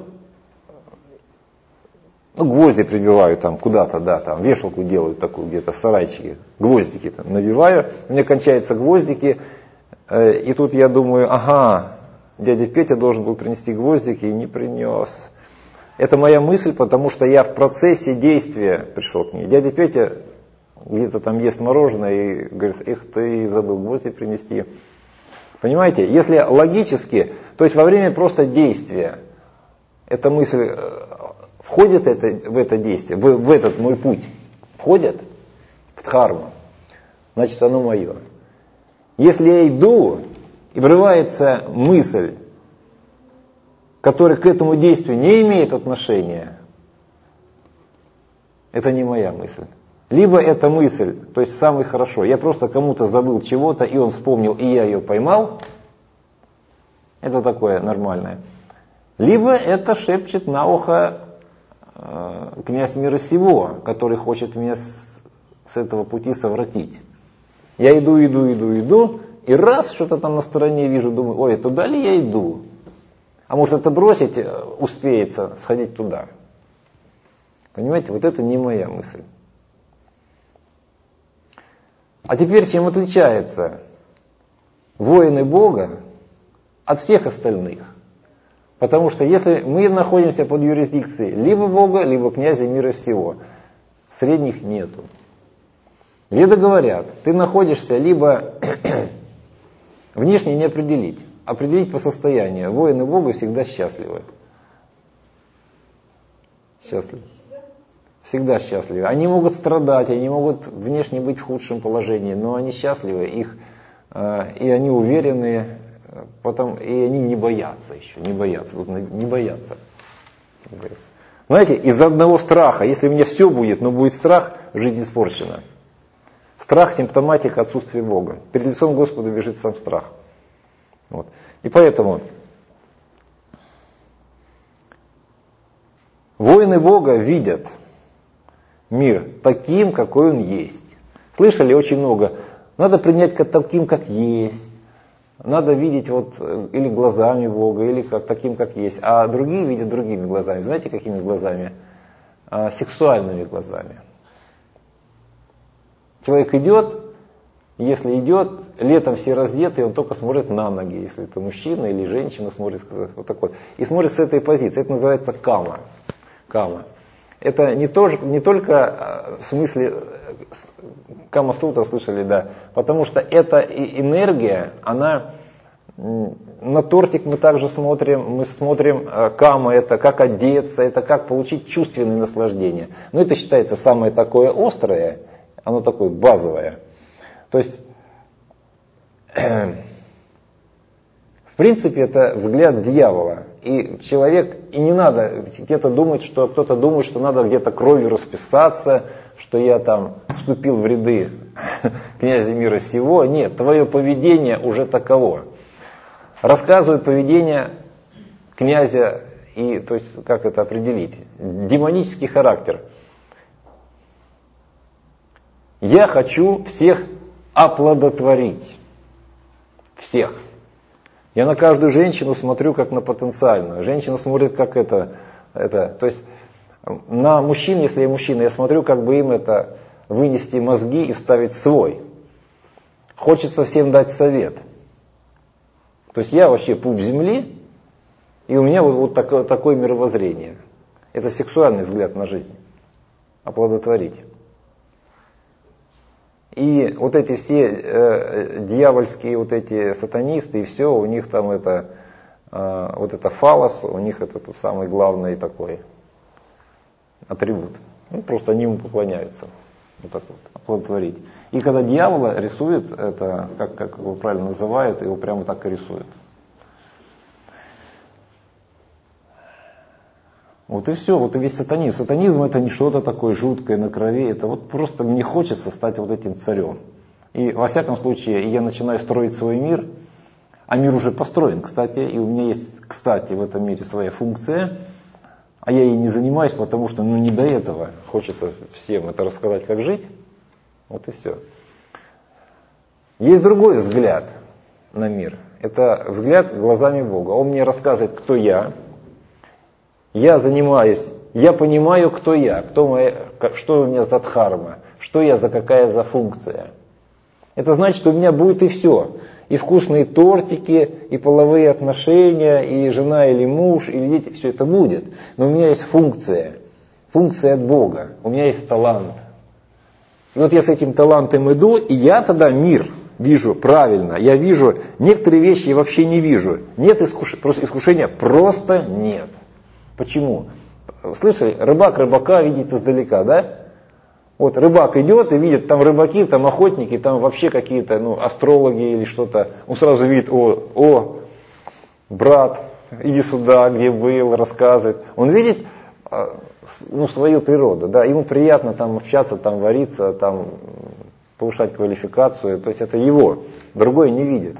ну, гвозди прибиваю там куда-то, да, там вешалку делаю такую где-то в сарайчике, гвоздики там набиваю, у меня кончаются гвоздики, э, и тут я думаю, ага, дядя Петя должен был принести гвоздики и не принес. Это моя мысль, потому что я в процессе действия пришел к ней. Дядя Петя где-то там ест мороженое и говорит, эх, ты забыл гвозди принести. Понимаете, если логически, то есть во время просто действия, эта мысль... Входит это, в это действие, в, в этот мой путь, входит в дхарму, значит оно мое. Если я иду, и врывается мысль, которая к этому действию не имеет отношения, это не моя мысль. Либо эта мысль, то есть самый хорошо, я просто кому-то забыл чего-то, и он вспомнил, и я ее поймал, это такое нормальное. Либо это шепчет на ухо князь мира сего, который хочет меня с, с этого пути совратить. Я иду, иду, иду, иду, и раз что-то там на стороне вижу, думаю, ой, туда ли я иду? А может это бросить, успеется сходить туда. Понимаете, вот это не моя мысль. А теперь чем отличаются воины Бога от всех остальных? Потому что если мы находимся под юрисдикцией либо Бога, либо князя мира всего, средних нету. Веды говорят, ты находишься либо внешне не определить, определить по состоянию. Воины Бога всегда счастливы. Счастливы. Всегда счастливы. Они могут страдать, они могут внешне быть в худшем положении, но они счастливы, их, и они уверены. Потом, и они не боятся еще, не боятся, тут не боятся. Не боятся. Знаете, из-за одного страха, если у меня все будет, но будет страх, жизнь испорчена. Страх – симптоматика отсутствия Бога. Перед лицом Господа бежит сам страх. Вот. И поэтому воины Бога видят мир таким, какой он есть. Слышали очень много. Надо принять таким, как есть. Надо видеть вот или глазами Бога, или как, таким, как есть. А другие видят другими глазами. Знаете, какими глазами? А, сексуальными глазами. Человек идет, если идет, летом все раздеты, он только смотрит на ноги. Если это мужчина или женщина смотрит вот такой. И смотрит с этой позиции. Это называется кама. Кама. Это не, то, не только в смысле Кама-сутра слышали, да, потому что эта энергия, она на тортик мы также смотрим, мы смотрим кама, это как одеться, это как получить чувственное наслаждение. Но это считается самое такое острое, оно такое базовое. То есть В принципе, это взгляд дьявола. И человек, и не надо где-то думать, что кто-то думает, что надо где-то кровью расписаться, что я там вступил в ряды князя мира сего. Нет, твое поведение уже таково. Рассказываю поведение князя, и, то есть, как это определить? Демонический характер. Я хочу всех оплодотворить. Всех. Я на каждую женщину смотрю как на потенциальную. Женщина смотрит как это. это. То есть на мужчин, если я мужчина, я смотрю, как бы им это вынести мозги и вставить свой. Хочется всем дать совет. То есть я вообще пуп земли, и у меня вот, вот такое, такое мировоззрение. Это сексуальный взгляд на жизнь. Оплодотворить. И вот эти все э, дьявольские вот эти сатанисты, и все, у них там это, э, вот это фалос, у них это тот самый главный такой атрибут. Ну, просто они ему поклоняются. Вот так вот, оплодотворить. И когда дьявола рисует, это, как, как его правильно называют, его прямо так и рисуют. Вот и все, вот и весь сатанизм. Сатанизм это не что-то такое жуткое на крови, это вот просто мне хочется стать вот этим царем. И во всяком случае я начинаю строить свой мир, а мир уже построен, кстати, и у меня есть, кстати, в этом мире своя функция, а я ей не занимаюсь, потому что ну не до этого. Хочется всем это рассказать, как жить. Вот и все. Есть другой взгляд на мир. Это взгляд глазами Бога. Он мне рассказывает, кто я. Я занимаюсь, я понимаю, кто я, кто моя, что у меня за дхарма, что я за какая за функция. Это значит, что у меня будет и все. И вкусные тортики, и половые отношения, и жена или муж, или дети, все это будет. Но у меня есть функция, функция от Бога, у меня есть талант. И вот я с этим талантом иду, и я тогда мир вижу правильно. Я вижу, некоторые вещи я вообще не вижу. Нет искушения, просто искушения просто нет. Почему? Слышали, рыбак рыбака видит издалека, да? Вот рыбак идет и видит, там рыбаки, там охотники, там вообще какие-то ну, астрологи или что-то. Он сразу видит, о, о, брат, иди сюда, где был, рассказывает. Он видит ну, свою природу, да, ему приятно там общаться, там вариться, там повышать квалификацию, то есть это его, другой не видит.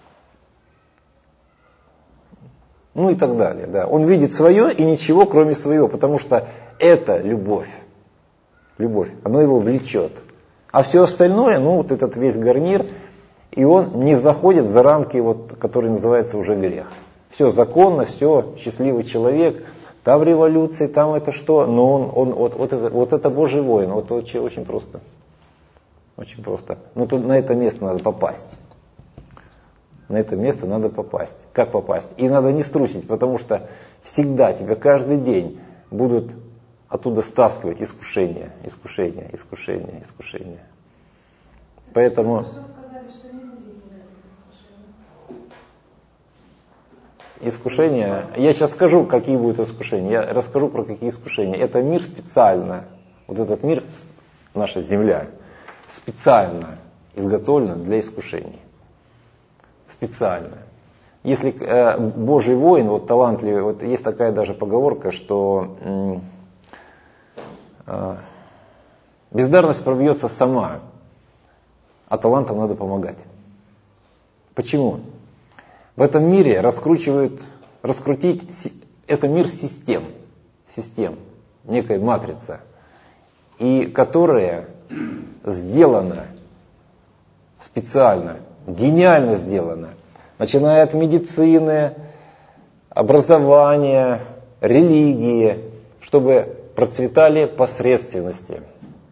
Ну и так далее, да. Он видит свое и ничего кроме своего, потому что это любовь. Любовь, оно его влечет. А все остальное, ну вот этот весь гарнир, и он не заходит за рамки, вот, который называется уже грех. Все законно, все, счастливый человек, там революции, там это что, но он, он вот, вот, это, вот это Божий воин, вот очень, очень просто. Очень просто. Но тут на это место надо попасть. На это место надо попасть. Как попасть? И надо не струсить, потому что всегда тебя каждый день будут оттуда стаскивать искушения, искушения, искушения, искушения. Поэтому искушения, я сейчас скажу, какие будут искушения, я расскажу про какие искушения. Это мир специально, вот этот мир, наша земля, специально изготовлен для искушений. Специально. Если э, Божий воин, вот талантливый, вот есть такая даже поговорка, что э, э, бездарность пробьется сама, а талантам надо помогать. Почему? В этом мире раскручивают, раскрутить, это мир систем, систем, некая матрица, и которая сделана специально, гениально сделано, начиная от медицины, образования, религии, чтобы процветали посредственности.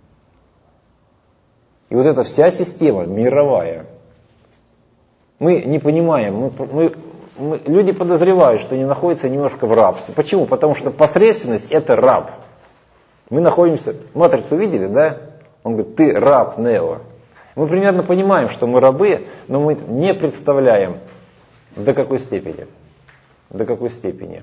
И вот эта вся система мировая, мы не понимаем, мы, мы, мы, люди подозревают, что они находятся немножко в рабстве. Почему? Потому что посредственность это раб. Мы находимся, матрицу видели, да? Он говорит, ты раб Нео. Мы примерно понимаем, что мы рабы, но мы не представляем, до какой степени. До какой степени.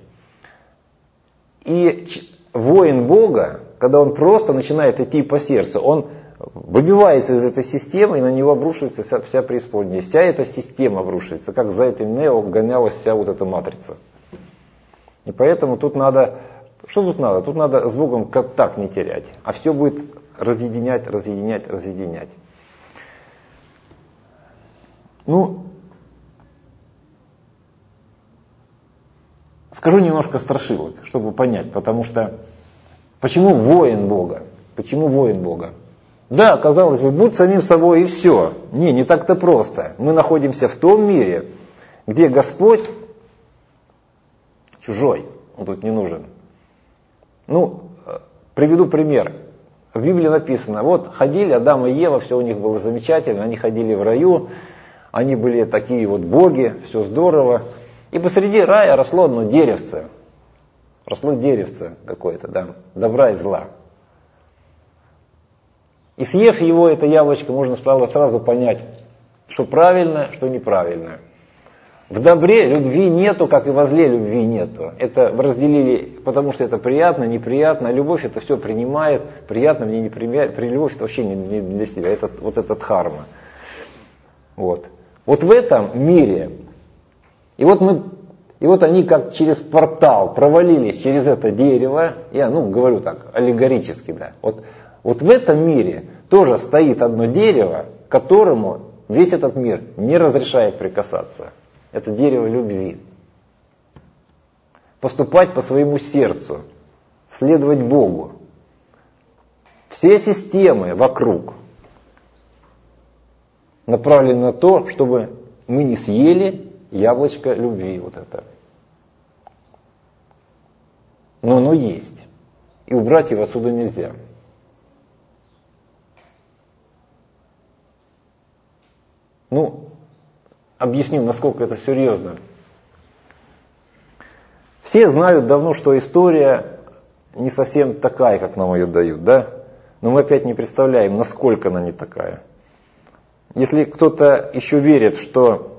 И воин Бога, когда он просто начинает идти по сердцу, он выбивается из этой системы, и на него обрушивается вся, вся преисподняя. Вся эта система обрушивается, как за этим Нео гонялась вся вот эта матрица. И поэтому тут надо, что тут надо? Тут надо с Богом контакт не терять, а все будет разъединять, разъединять, разъединять. Ну, скажу немножко страшилок, чтобы понять, потому что почему воин Бога? Почему воин Бога? Да, казалось бы, будь самим собой и все. Не, не так-то просто. Мы находимся в том мире, где Господь чужой, он тут не нужен. Ну, приведу пример. В Библии написано, вот ходили Адам и Ева, все у них было замечательно, они ходили в раю, они были такие вот боги, все здорово. И посреди рая росло одно деревце. Росло деревце какое-то, да, добра и зла. И съев его, это яблочко, можно стало сразу понять, что правильно, что неправильно. В добре любви нету, как и во зле любви нету. Это разделили, потому что это приятно, неприятно. Любовь это все принимает, приятно мне не принимает. При любовь это вообще не для себя. Это вот этот дхарма. Вот. Вот в этом мире, и вот мы, и вот они как через портал провалились через это дерево. Я, ну, говорю так, аллегорически, да. Вот, вот в этом мире тоже стоит одно дерево, которому весь этот мир не разрешает прикасаться. Это дерево любви. Поступать по своему сердцу, следовать Богу. Все системы вокруг направлены на то, чтобы мы не съели яблочко любви вот это. Но оно есть. И убрать его отсюда нельзя. Ну, объясню, насколько это серьезно. Все знают давно, что история не совсем такая, как нам ее дают, да? Но мы опять не представляем, насколько она не такая. Если кто-то еще верит, что,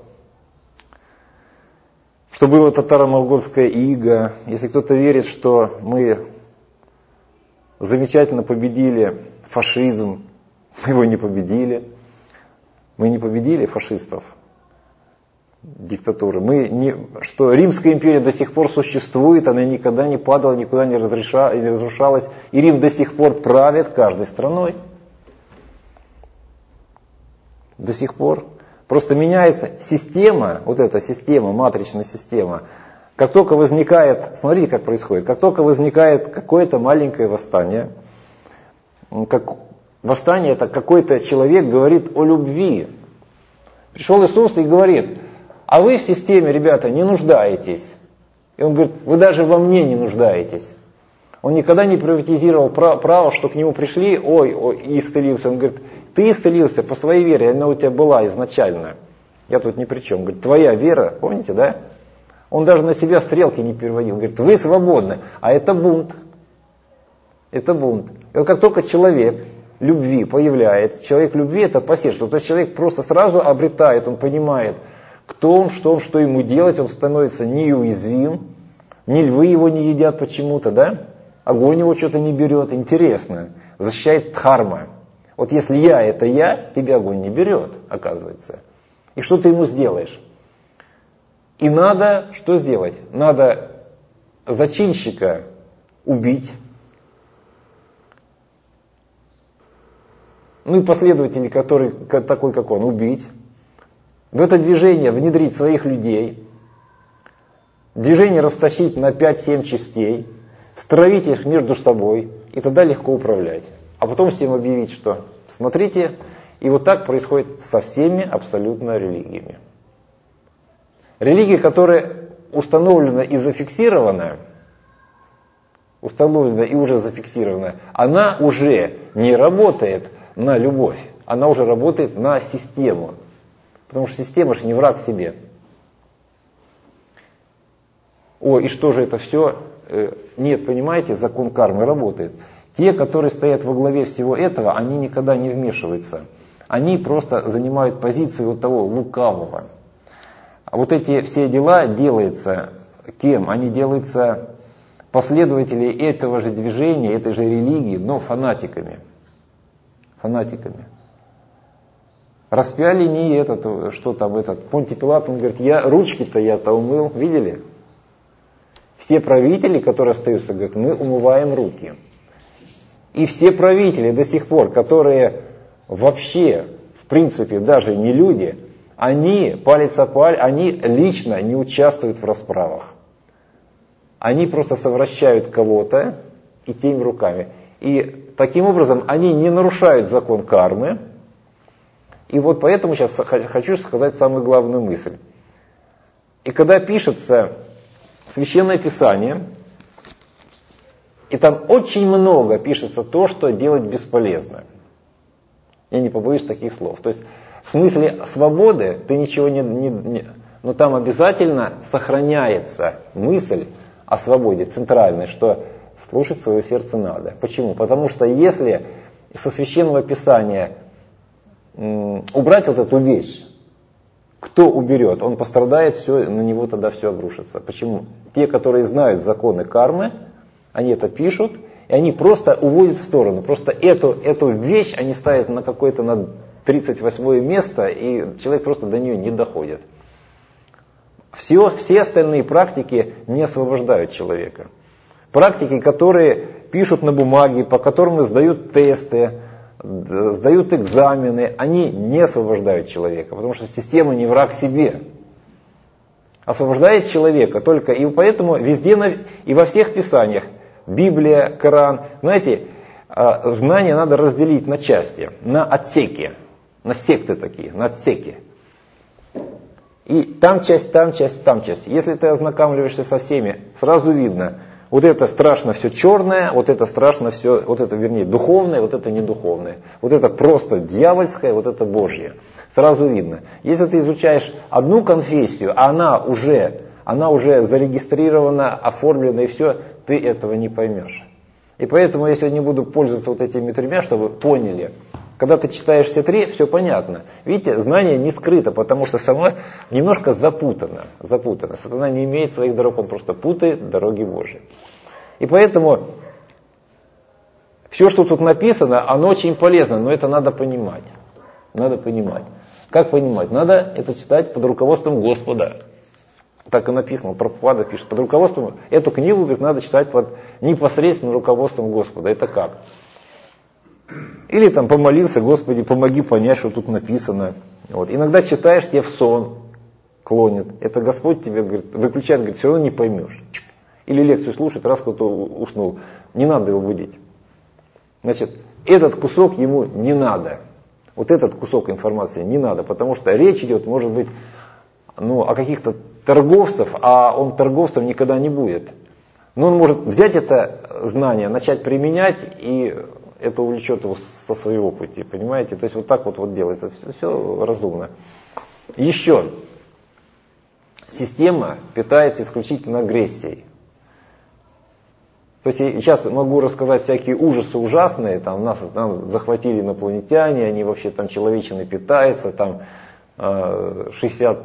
что было татаро-монгольское иго, если кто-то верит, что мы замечательно победили фашизм, мы его не победили. Мы не победили фашистов, диктатуры. Мы не, что Римская империя до сих пор существует, она никогда не падала, никуда не, разреша, не разрушалась. И Рим до сих пор правит каждой страной. До сих пор. Просто меняется система, вот эта система, матричная система. Как только возникает, смотрите, как происходит, как только возникает какое-то маленькое восстание, как восстание это какой-то человек говорит о любви. Пришел Иисус и говорит, а вы в системе, ребята, не нуждаетесь. И он говорит, вы даже во мне не нуждаетесь. Он никогда не приватизировал право, что к нему пришли, ой, ой, и исцелился. Он говорит, ты исцелился по своей вере, она у тебя была изначально. Я тут ни при чем. Говорит, твоя вера, помните, да? Он даже на себя стрелки не переводил. Говорит, вы свободны, а это бунт. Это бунт. И вот как только человек любви появляется, человек любви это посредство, то есть человек просто сразу обретает, он понимает, кто он, что он, что ему делать, он становится неуязвим, ни львы его не едят почему-то, да? Огонь его что-то не берет, интересно, защищает дхарма. Вот если я это я, тебя огонь не берет, оказывается. И что ты ему сделаешь? И надо что сделать? Надо зачинщика убить. Ну и последователей, который такой, как он, убить. В это движение внедрить своих людей. Движение растащить на пять-семь частей. Стравить их между собой. И тогда легко управлять. А потом всем объявить, что смотрите. И вот так происходит со всеми абсолютно религиями. Религия, которая установлена и зафиксирована, установлена и уже зафиксирована, она уже не работает на любовь, она уже работает на систему. Потому что система же не враг себе. О, и что же это все? Нет, понимаете, закон кармы работает. Те, которые стоят во главе всего этого, они никогда не вмешиваются. Они просто занимают позицию вот того лукавого. А вот эти все дела делаются кем? Они делаются последователями этого же движения, этой же религии, но фанатиками. фанатиками. Распяли не этот, что там этот, Понтий Пилат, он говорит, я ручки-то я-то умыл, видели? Все правители, которые остаются, говорят, мы умываем руки. И все правители до сих пор, которые вообще, в принципе, даже не люди, они палец о палец, они лично не участвуют в расправах. Они просто совращают кого-то и теми руками. И таким образом они не нарушают закон кармы. И вот поэтому сейчас хочу сказать самую главную мысль. И когда пишется Священное Писание, и там очень много пишется то, что делать бесполезно. Я не побоюсь таких слов. То есть в смысле свободы ты ничего не... не, не но там обязательно сохраняется мысль о свободе центральной, что слушать свое сердце надо. Почему? Потому что если со Священного Писания м, убрать вот эту вещь, кто уберет? Он пострадает, все, на него тогда все обрушится. Почему? Те, которые знают законы кармы, они это пишут, и они просто уводят в сторону. Просто эту, эту вещь они ставят на какое-то на тридцать восьмое место, и человек просто до нее не доходит. Все, все остальные практики не освобождают человека. Практики, которые пишут на бумаге, по которым сдают тесты, сдают экзамены, они не освобождают человека, потому что система не враг себе. Освобождает человека только, и поэтому везде и во всех писаниях, Библия, Коран, знаете, знания надо разделить на части, на отсеки, на секты такие, на отсеки. И там часть, там часть, там часть. Если ты ознакомливаешься со всеми, сразу видно, вот это страшно все черное, вот это страшно все, вот это, вернее, духовное, вот это не духовное. Вот это просто дьявольское, вот это Божье. Сразу видно. Если ты изучаешь одну конфессию, а она уже, она уже зарегистрирована, оформлена и все, ты этого не поймешь. И поэтому я сегодня буду пользоваться вот этими тремя, чтобы вы поняли. Когда ты читаешь все три, все понятно. Видите, знание не скрыто, потому что само немножко запутано. запутано. Сатана не имеет своих дорог, он просто путает дороги Божьи. И поэтому все, что тут написано, оно очень полезно, но это надо понимать. Надо понимать. Как понимать? Надо это читать под руководством Господа. Так и написано, Прабхупада пишет. Под руководством, эту книгу, говорит, надо читать под непосредственным руководством Господа. Это как? Или там помолился, Господи, помоги понять, что тут написано. Вот. Иногда читаешь, тебе в сон клонит. Это Господь тебе говорит, выключает, говорит, все равно не поймешь. Или лекцию слушает, раз кто-то уснул. Не надо его будить. Значит, этот кусок ему не надо. Вот этот кусок информации не надо, потому что речь идет, может быть, ну, о каких-то торговцев, а он торговцем никогда не будет. Но он может взять это знание, начать применять, и это увлечет его со своего пути, понимаете? То есть вот так вот, вот делается, все, все разумно. Еще. Система питается исключительно агрессией. То есть я сейчас могу рассказать всякие ужасы ужасные, там нас там захватили инопланетяне, они вообще там человечины питаются, там шестьдесят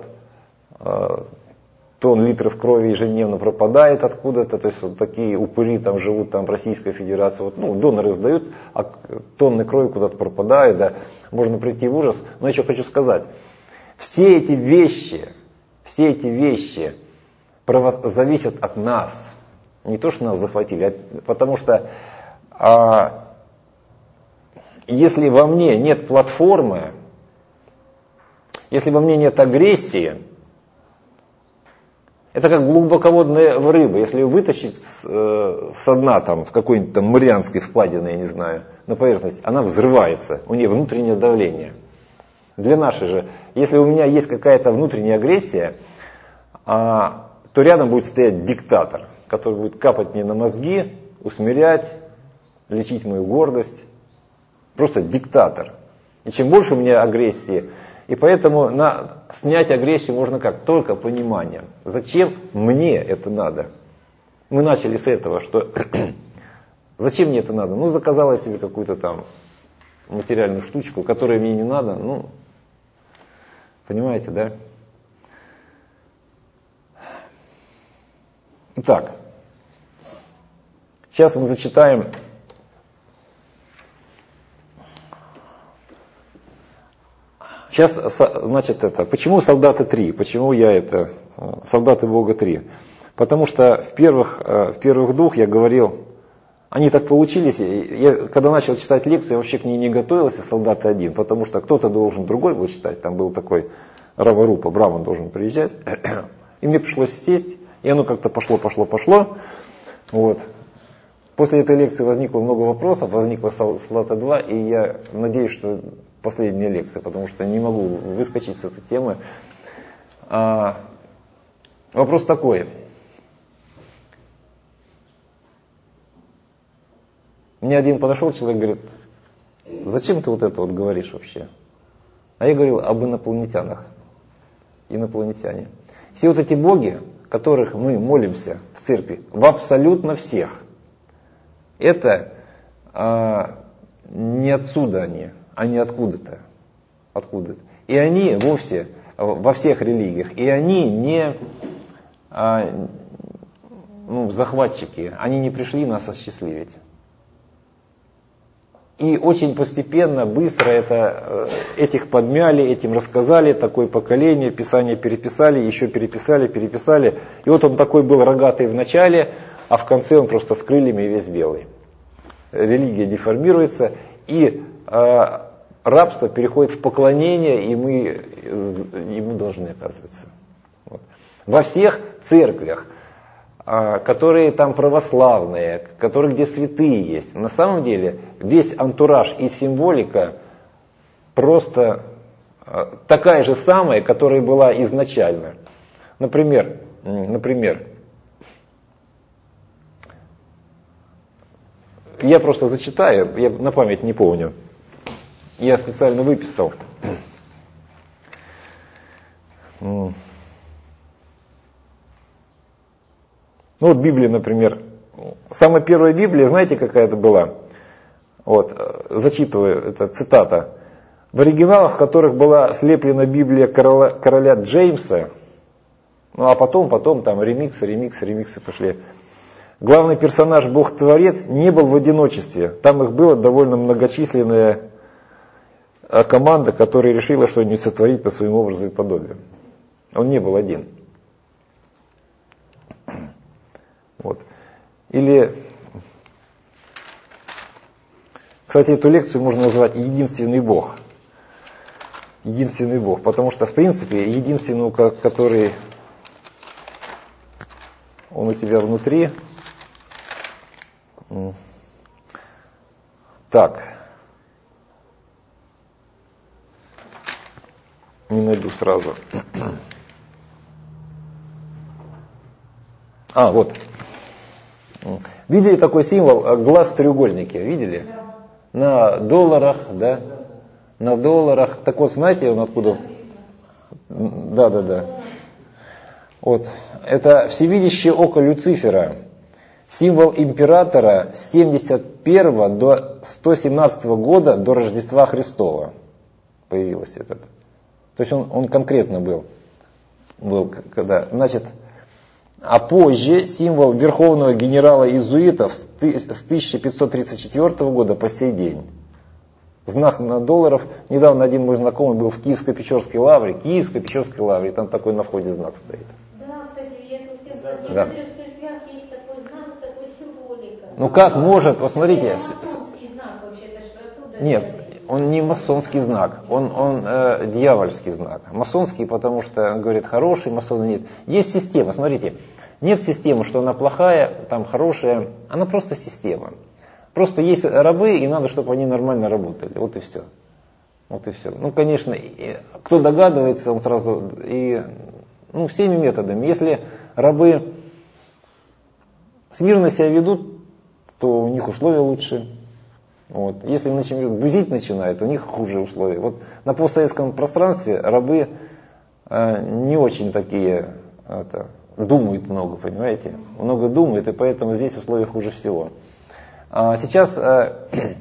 тонн литров крови ежедневно пропадает откуда-то, то есть вот такие упыри там живут там в Российской Федерации, вот, ну, доноры сдают, а тонны крови куда-то пропадают, да, можно прийти в ужас. Но я еще хочу сказать, все эти вещи, все эти вещи зависят от нас. Не то, что нас захватили, а потому что а, если во мне нет платформы, если во мне нет агрессии, это как глубоководная рыба. Если ее вытащить с, э, со дна, там, с какой-нибудь там Марианской впадины, я не знаю, на поверхность, она взрывается, у нее внутреннее давление. Для нашей же, если у меня есть какая-то внутренняя агрессия, а, то рядом будет стоять диктатор, который будет капать мне на мозги, усмирять, лечить мою гордость. Просто диктатор. И чем больше у меня агрессии, и поэтому на снять агрессию можно как? Только пониманием. Зачем мне это надо? Мы начали с этого, что зачем мне это надо? Ну, заказала я себе какую-то там материальную штучку, которая мне не надо. Ну, понимаете, да? Итак, сейчас мы зачитаем Сейчас, значит, это, почему солдаты три? Почему я это, солдаты Бога три? Потому что в первых, в первых двух я говорил, они так получились. Я, когда начал читать лекцию, я вообще к ней не готовился, солдаты один, потому что кто-то должен другой был читать. Там был такой Раварупа, Браман должен приезжать. И мне пришлось сесть, и оно как-то пошло, пошло, пошло. Вот. После этой лекции возникло много вопросов, возникла солдата два, и я надеюсь, что последняя лекция, потому что не могу выскочить с этой темы. А, вопрос такой. Мне один подошел человек, говорит, зачем ты вот это вот говоришь вообще? А я говорил об инопланетянах. Инопланетяне. Все вот эти боги, которых мы молимся в церкви, в абсолютно всех, это а, не отсюда они, они откуда-то. Откуда-то. И они вовсе во всех религиях, и они не а, ну, захватчики, они не пришли нас осчастливить. И очень постепенно, быстро это, этих подмяли, этим рассказали, такое поколение, Писание переписали, еще переписали, переписали. И вот он такой был рогатый в начале, а в конце он просто с крыльями и весь белый. Религия деформируется, и э, рабство переходит в поклонение, и мы ему должны, оказываться. Вот. Во всех церквях, э, которые там православные, которые где святые есть, на самом деле весь антураж и символика просто э, такая же самая, которая была изначально. Например, например, я просто зачитаю, я на память не помню. Я специально выписал. Ну вот Библия, например. Самая первая Библия, знаете, какая это была? Вот, зачитываю, это цитата. В оригиналах, в которых была слеплена Библия короля, короля Джеймса, ну а потом, потом там ремиксы, ремиксы, ремиксы пошли. Главный персонаж, Бог-творец, не был в одиночестве. Там их было довольно многочисленная команда, которая решила что-нибудь сотворить по своему образу и подобию. Он не был один. Вот. Или, кстати, эту лекцию можно назвать «Единственный Бог». Единственный Бог, потому что, в принципе, единственный, который он у тебя внутри. Так. Не найду сразу. А, вот. Видели такой символ глаз в треугольнике? Видели? На долларах, да? На долларах. Так вот, знаете, он откуда? Да, да, да. Вот. Это всевидящее око Люцифера. Символ императора с семьдесят первого до сто семнадцатого года до Рождества Христова появилось этот. То есть он, он конкретно был. был когда, значит, а позже символ верховного генерала иезуитов с тысяча пятьсот тридцать четвёртого года по сей день. Знак на долларов. Недавно один мой знакомый был в Киевско-Печорской лавре. Киевско-Печорской лавре, и там такой на входе знак стоит. Да, кстати, я тут всем Да. в некоторых церквях есть такой знак с такой символикой. Ну как может, вот смотрите. Это масонский знак вообще, это ж оттуда. Нет, он не масонский знак, он, он э, дьявольский знак. Масонский, потому что, говорит, хороший, масона нет. Есть система, смотрите, нет системы, что она плохая, там хорошая, она просто система. Просто есть рабы, и надо, чтобы они нормально работали. Вот и все. Вот и все. Ну, конечно, и, кто догадывается, он сразу, и, ну, всеми методами. Если рабы смирно себя ведут, то у них условия лучше. Вот. Если начинают бузить начинают, у них хуже условия. Вот на постсоветском пространстве рабы э, не очень такие, это, думают много, понимаете? Много думают, и поэтому здесь условия хуже всего. А сейчас э,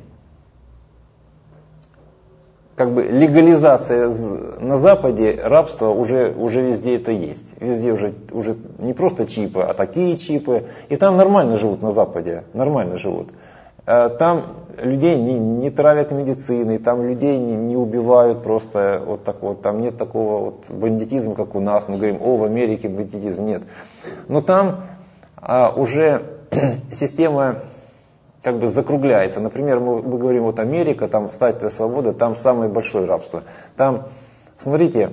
как бы легализация на Западе рабства уже, уже везде это есть. Везде уже, уже не просто чипы, а такие чипы. И там нормально живут на Западе, нормально живут. Там людей не, не травят медициной, там людей не, не убивают просто вот так вот. Там нет такого вот бандитизма, как у нас. Мы говорим, о, в Америке бандитизм. Нет. Но там а, уже система как бы закругляется. Например, мы, мы говорим, вот Америка, там статуя свободы, там самое большое рабство. Там, смотрите,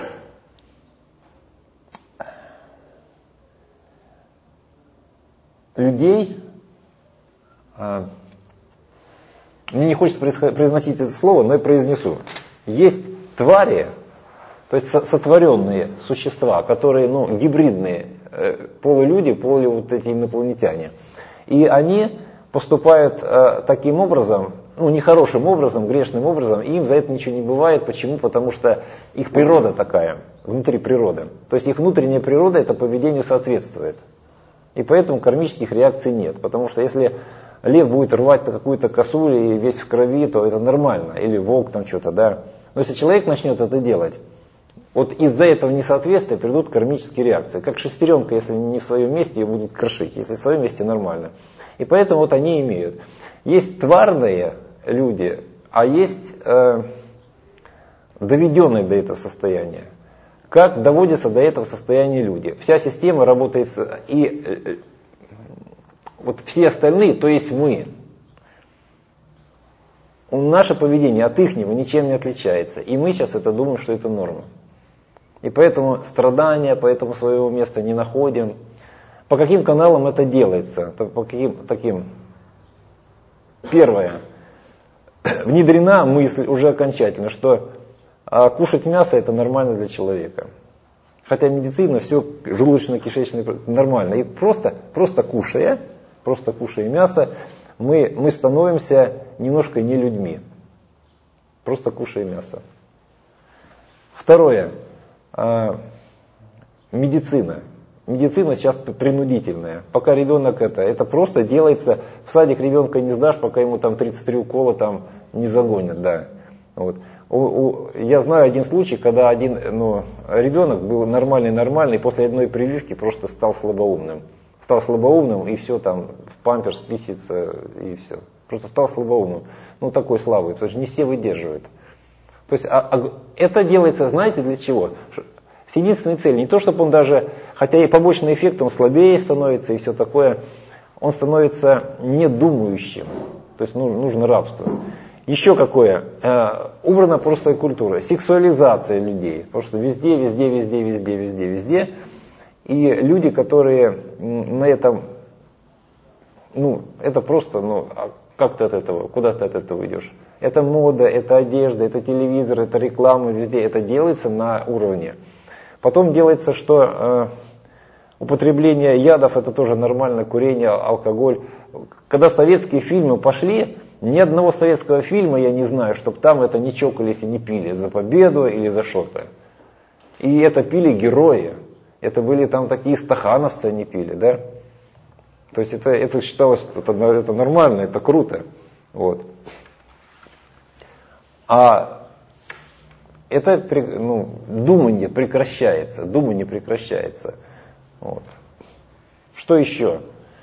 людей, а, мне не хочется произносить это слово, но я произнесу. Есть твари, то есть сотворенные существа, которые, ну, гибридные, полулюди, полу вот эти инопланетяне. И они поступают э, таким образом, ну, нехорошим образом, грешным образом, и им за это ничего не бывает. Почему? Потому что их природа такая, внутри природы. То есть их внутренняя природа это поведению соответствует. И поэтому кармических реакций нет. Потому что если лев будет рвать какую-то косулю и весь в крови, то это нормально. Или волк там что-то, да. Но если человек начнет это делать, вот из-за этого несоответствия придут кармические реакции. Как шестеренка, если не в своем месте, ее будут крошить. Если в своем месте, нормально. И поэтому вот они имеют. Есть тварные люди, а есть э, доведенные до этого состояния. Как доводятся до этого состояния люди? Вся система работает, и э, вот все остальные, то есть мы. Наше поведение от ихнего ничем не отличается. И мы сейчас это думаем, что это норма. И поэтому страдания, поэтому своего места не находим. По каким каналам это делается? По каким таким? Первое. Внедрена мысль уже окончательно, что а, кушать мясо это нормально для человека. Хотя медицина все желудочно-кишечное нормально. И просто, просто кушая, просто кушая мясо, мы, мы становимся немножко не людьми. Просто кушая мясо. Второе. А, медицина. Медицина сейчас принудительная. Пока ребенок это, это просто делается, в садик ребенка не сдашь, пока ему там тридцать три укола там не загонят, да. Вот. У, у, я знаю один случай, когда один ну, ребенок был нормальный-нормальный, после одной прививки просто стал слабоумным. Стал слабоумным и все там, в памперс писится и все. Просто стал слабоумным. Ну такой слабый, потому что не все выдерживают. То есть а, а, это делается, знаете, для чего? С единственной целью, не то чтобы он даже, хотя и побочный эффект, он слабее становится и все такое, он становится недумающим, то есть нужно, нужно рабство. Еще какое? Э, убрана просто культура, сексуализация людей, потому что везде, везде, везде, везде, везде, везде, и люди, которые на этом, ну, это просто, ну, как ты от этого, куда ты от этого идешь? Это мода, это одежда, это телевизор, это реклама, везде это делается на уровне. Потом делается, что э, употребление ядов это тоже нормально, курение, алкоголь. Когда советские фильмы пошли, ни одного советского фильма я не знаю, чтобы там это не чокались и не пили за победу или за что-то. И это пили герои. Это были там такие стахановцы, они пили, да? То есть это, это считалось, это, это нормально, это круто. Вот. А это, ну, думание прекращается, думание прекращается. Вот. Что еще?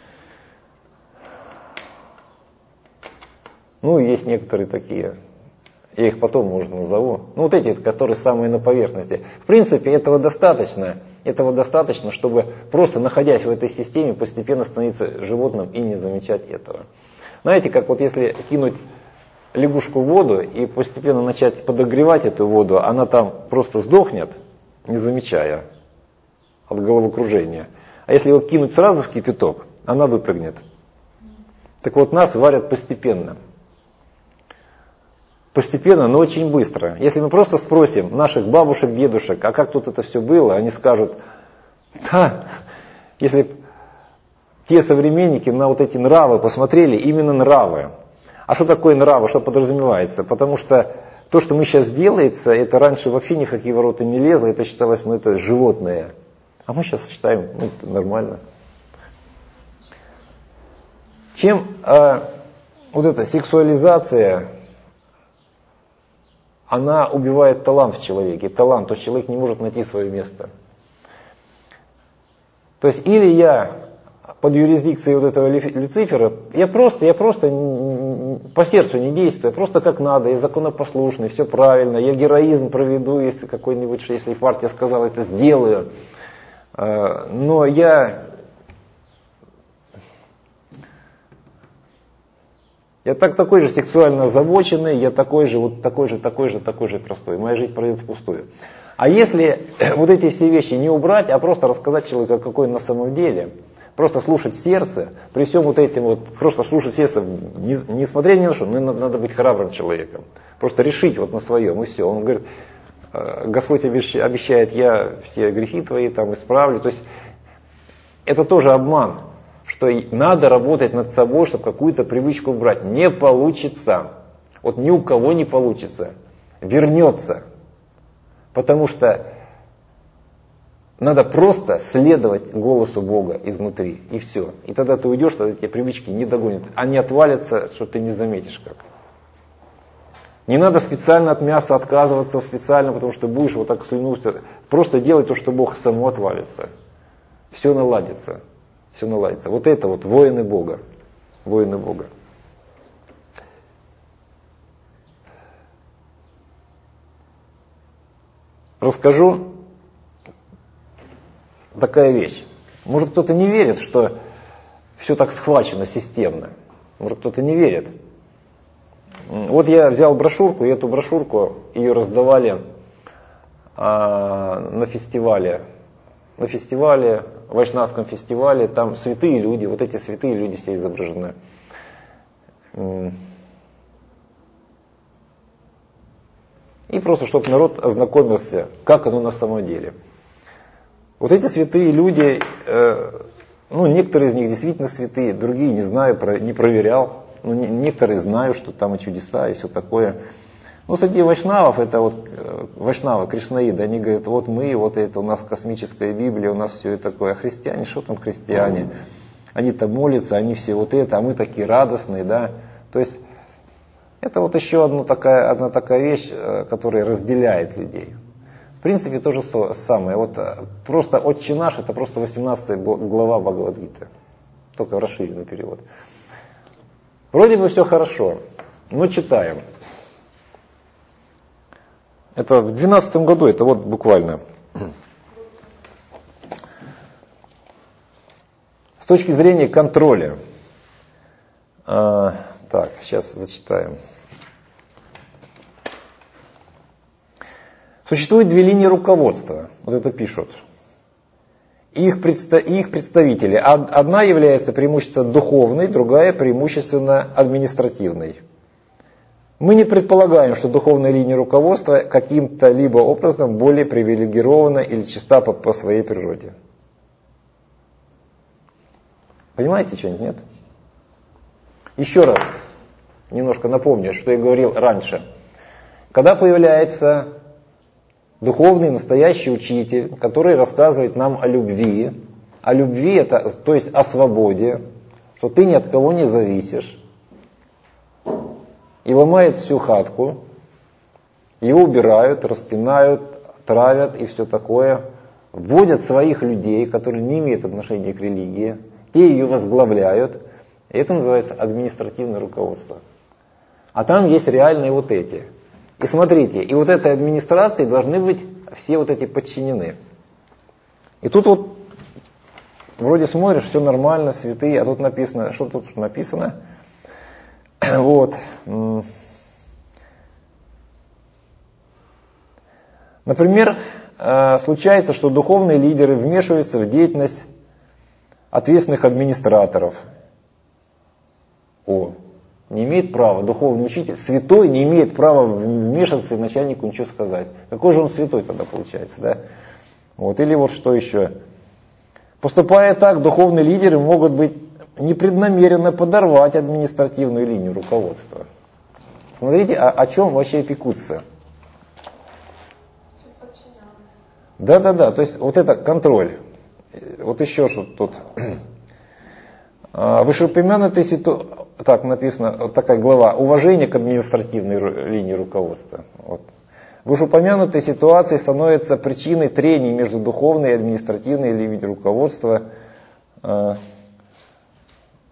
Ну, есть некоторые такие, я их потом, может, назову. Ну, вот эти, которые самые на поверхности. В принципе, этого достаточно. Этого достаточно, чтобы просто находясь в этой системе, постепенно становиться животным и не замечать этого. Знаете, как вот если кинуть лягушку в воду и постепенно начать подогревать эту воду, она там просто сдохнет, не замечая от головокружения. А если его кинуть сразу в кипяток, она выпрыгнет. Так вот, нас варят постепенно. Постепенно, но очень быстро. Если мы просто спросим наших бабушек, дедушек, а как тут это все было, они скажут, да, если те современники на вот эти нравы посмотрели, именно нравы. А что такое нравы, что подразумевается? Потому что то, что мы сейчас делается, это раньше вообще ни в какие ворота не лезло, это считалось, ну это животное. А мы сейчас считаем, ну это нормально. Чем э, вот эта сексуализация, она убивает талант в человеке. Талант, то человек не может найти свое место. То есть или я под юрисдикцией вот этого Люцифера, я просто, я просто по сердцу не действую, просто как надо, я законопослушный, все правильно, я героизм проведу, если какой-нибудь, если партия сказала, это сделаю. Но я, я так, такой же сексуально озабоченный, я такой же, вот такой же, такой же, такой же простой. Моя жизнь пройдет впустую. А если вот эти все вещи не убрать, а просто рассказать человеку, какой он на самом деле, просто слушать сердце, при всем вот этим вот, просто слушать сердце, не, не смотря ни на что, но надо, надо быть храбрым человеком. Просто решить вот на своем, и все. Он говорит, Господь обещает, я все грехи твои там исправлю. То есть это тоже обман, что надо работать над собой, чтобы какую-то привычку убрать. Не получится. Вот ни у кого не получится. Вернется. Потому что надо просто следовать голосу Бога изнутри, и все. И тогда ты уйдешь, тогда тебе привычки не догонят. Они отвалятся, что ты не заметишь как. Не надо специально от мяса отказываться, специально, потому что будешь вот так слюнуться. Просто делай то, что Бог само отвалится. Все наладится. Все наладится. Вот это вот воины Бога. Воины Бога. Расскажу такая вещь. Может, кто-то не верит, что все так схвачено системно. Может, кто-то не верит. Вот я взял брошюрку, и эту брошюрку ее раздавали а, на фестивале. На фестивале, Вайшнавском фестивале, там святые люди, вот эти святые люди все изображены. И просто, чтобы народ ознакомился, как оно на самом деле. Вот эти святые люди, э, ну, некоторые из них действительно святые, другие не знаю, про, не проверял. Ну, некоторые знают, что там и чудеса, и все такое. Ну, среди вайшнавов, это вот вайшнавы, кришнаиды, они говорят, вот мы, вот это у нас космическая Библия, у нас все это такое. А христиане, что там христиане? Они там молятся, они все вот это, а мы такие радостные, да. То есть, это вот еще одна такая, одна такая вещь, которая разделяет людей. В принципе, то же самое. Вот просто «Отче наш» это просто восемнадцатая глава Бхагавад-гиты. Только расширенный перевод. Вроде бы все хорошо, но читаем. Это в двенадцатом году, это вот буквально. С точки зрения контроля. А, так, сейчас зачитаем. Существует две линии руководства, вот это пишут. Их, предста- их представители. Одна является преимущественно духовной, другая преимущественно административной. Мы не предполагаем, что духовная линия руководства каким-то либо образом более привилегирована или чиста по, по своей природе. Понимаете что-нибудь, нет? Еще раз немножко напомню, что я говорил раньше. Когда появляется духовный настоящий учитель, который рассказывает нам о любви, о любви, это, то есть о свободе, что ты ни от кого не зависишь, и ломает всю хатку, его убирают, распинают, травят и все такое, вводят своих людей, которые не имеют отношения к религии, те ее возглавляют, и это называется административное руководство. А там есть реальные вот эти. И смотрите, и вот этой администрации должны быть все вот эти подчинены. И тут вот вроде смотришь, все нормально, святые, а тут написано, что тут написано? Вот. Например, случается, что духовные лидеры вмешиваются в деятельность ответственных администраторов. О, не имеет права, духовный учитель, святой не имеет права вмешиваться и начальнику ничего сказать. Какой же он святой тогда получается, да? Вот, или вот что еще. Поступая так, духовные лидеры могут быть непреднамеренно подорвать административную линию руководства. Смотрите, о, о чем вообще пекутся. Да-да-да, то есть вот это контроль. Вот еще что тут. Вышеупомянутые ситуации, так написано, вот такая глава, уважение к административной линии руководства. Вот. Вышеупомянутые ситуации становятся причиной трений между духовной и административной линией руководства.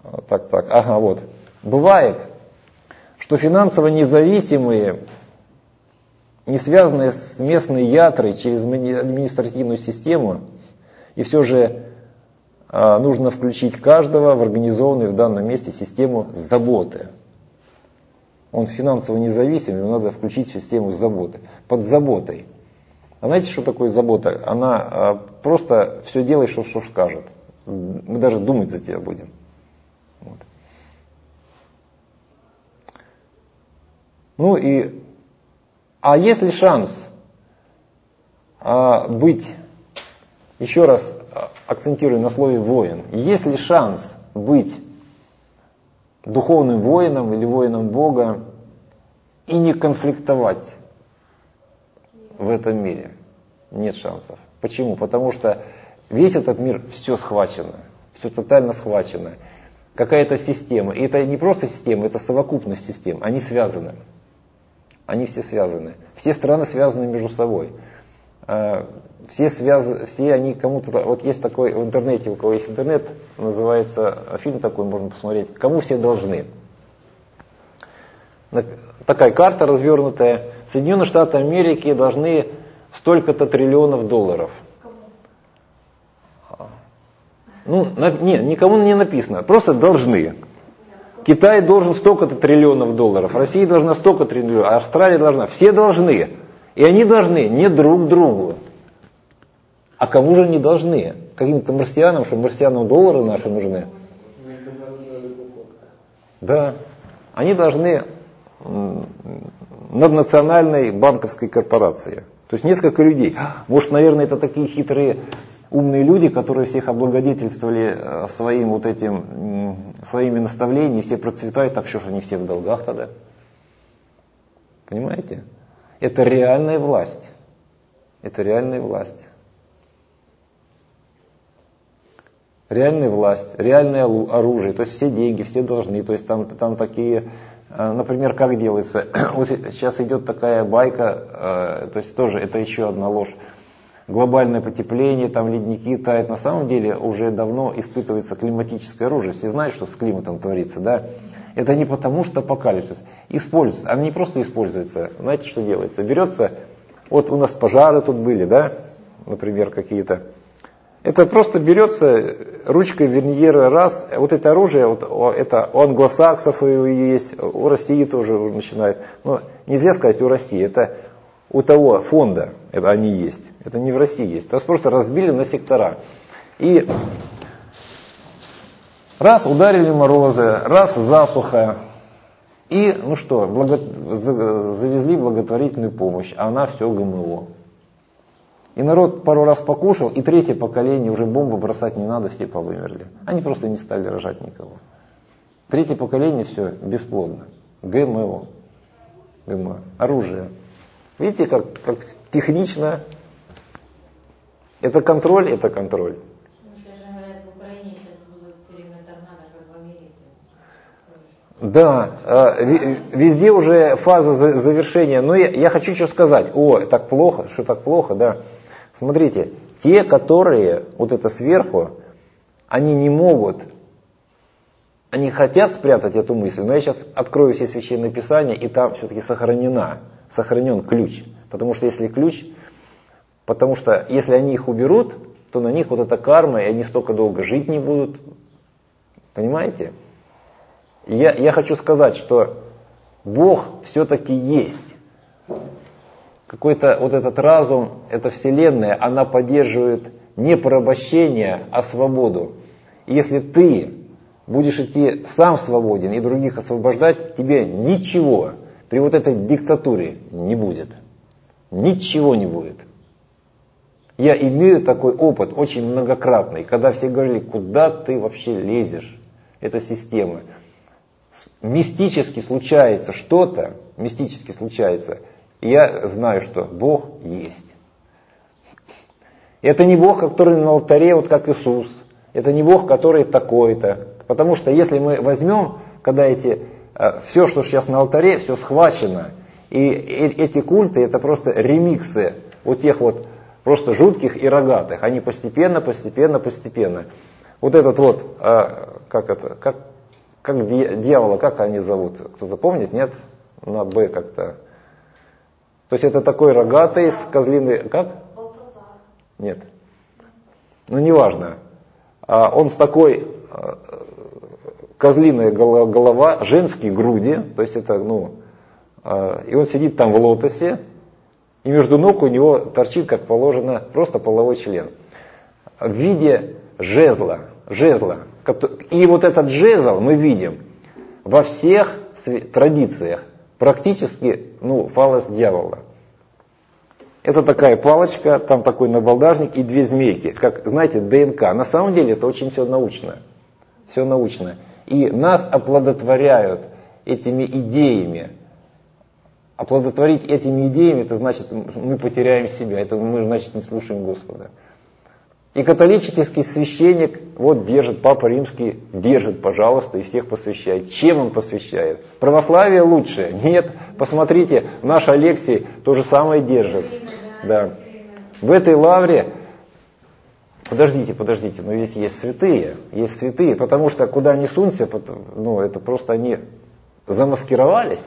Так, так, ага, вот. Бывает, что финансово независимые, не связанные с местной ятрой через административную систему, и все же а, нужно включить каждого в организованную в данном месте систему заботы. Он финансово независим, ему надо включить систему заботы. Под заботой. А знаете, что такое забота? Она а, просто все делает, что, что скажет. Мы даже думать за тебя будем. Вот. Ну и, а есть ли шанс а, быть, еще раз акцентирую на слове воин, есть ли шанс быть духовным воином или воином Бога и не конфликтовать в этом мире? Нет шансов. Почему? Потому что весь этот мир, все схвачено, все тотально схвачено. Какая-то система. И это не просто система, это совокупность систем. Они связаны. Они все связаны. Все страны связаны между собой. Все, связ... все они кому-то... Вот есть такой в интернете, у кого есть интернет, называется, фильм такой можно посмотреть, «Кому все должны». Такая карта развернутая. Соединенные Штаты Америки должны столько-то триллионов долларов. Ну, на, не, никому не написано, просто должны. Китай должен столько-то триллионов долларов, Россия должна столько триллионов, а Австралия должна. Все должны. И они должны не друг другу. А кому же они должны? Каким-то марсианам, что марсианам доллары наши нужны? Да. Они должны наднациональной банковской корпорации. То есть несколько людей. Может, наверное, это такие хитрые, умные люди, которые всех облагодетельствовали своим вот этим, своими наставлениями, все процветают, так что же они все в долгах тогда? Понимаете? Это реальная власть. Это реальная власть. Реальная власть, реальное оружие, то есть все деньги, все должны, то есть там, там такие, например, как делается, вот сейчас идет такая байка, то есть тоже это еще одна ложь, глобальное потепление, там ледники тают, на самом деле уже давно испытывается климатическое оружие, все знают, что с климатом творится, да, это не потому, что апокалипсис, используется, оно не просто используется, знаете, что делается, берется, вот у нас пожары тут были, да, например, какие-то. Это просто берется ручкой верниера раз, вот это оружие, вот, это у англосаксов есть, у России тоже начинает. Но нельзя сказать у России, это у того фонда это они есть. Это не в России есть. Нас просто разбили на сектора. И раз ударили морозы, раз засуха. И, ну что, благо... завезли благотворительную помощь, а она все ГМО. И народ пару раз покушал, и третье поколение уже бомбы бросать не надо, все повымерли. Они просто не стали рожать никого. Третье поколение все бесплодно. ГМО. ГМО. Оружие. Видите, как, как технично. Это контроль, это контроль. Да, везде уже фаза завершения. Но я, я хочу что сказать. О, так плохо, что так плохо, да. Смотрите, те, которые вот это сверху, они не могут, они хотят спрятать эту мысль, но я сейчас открою все священные писания, и там все-таки сохранена, сохранен ключ. Потому что если ключ, потому что если они их уберут, то на них вот эта карма, и они столько долго жить не будут. Понимаете? Я, я хочу сказать, что Бог все-таки есть. Какой-то вот этот разум, эта вселенная, она поддерживает не порабощение, а свободу. И если ты будешь идти сам свободен и других освобождать, тебе ничего при вот этой диктатуре не будет. Ничего не будет. Я имею такой опыт, очень многократный, когда все говорили, куда ты вообще лезешь, эта система. Мистически случается что-то, мистически случается, и я знаю, что Бог есть. Это не Бог, который на алтаре, вот как Иисус. Это не Бог, который такой-то. Потому что если мы возьмем, когда эти, все, что сейчас на алтаре, все схвачено, и эти культы, это просто ремиксы вот тех вот просто жутких и рогатых. Они постепенно, постепенно, постепенно. Вот этот вот, как это, как как дьявола, как они зовут? Кто-то помнит, нет? На Б как-то. То есть это такой рогатый с козлиной... Как? Нет. Ну, неважно. А он с такой козлиной голова, женские груди, то есть это, ну, и он сидит там в лотосе, и между ног у него торчит, как положено, просто половой член. В виде жезла. жезла. И вот этот жезл мы видим во всех традициях. Практически, ну, фалос дьявола. Это такая палочка, там такой набалдажник и две змейки. Как, знаете, ДНК. На самом деле это очень все научно. Все научно. И нас оплодотворяют этими идеями. Оплодотворить этими идеями, это значит, мы потеряем себя. Это мы, значит, не слушаем Господа. И католический священник, вот держит, Папа Римский держит, пожалуйста, и всех посвящает. Чем он посвящает? Православие лучшее? Нет. Посмотрите, наш Алексий то же самое держит. Да. В этой лавре, подождите, подождите, но здесь есть святые, есть святые, потому что куда ни сунься, ну это просто они замаскировались.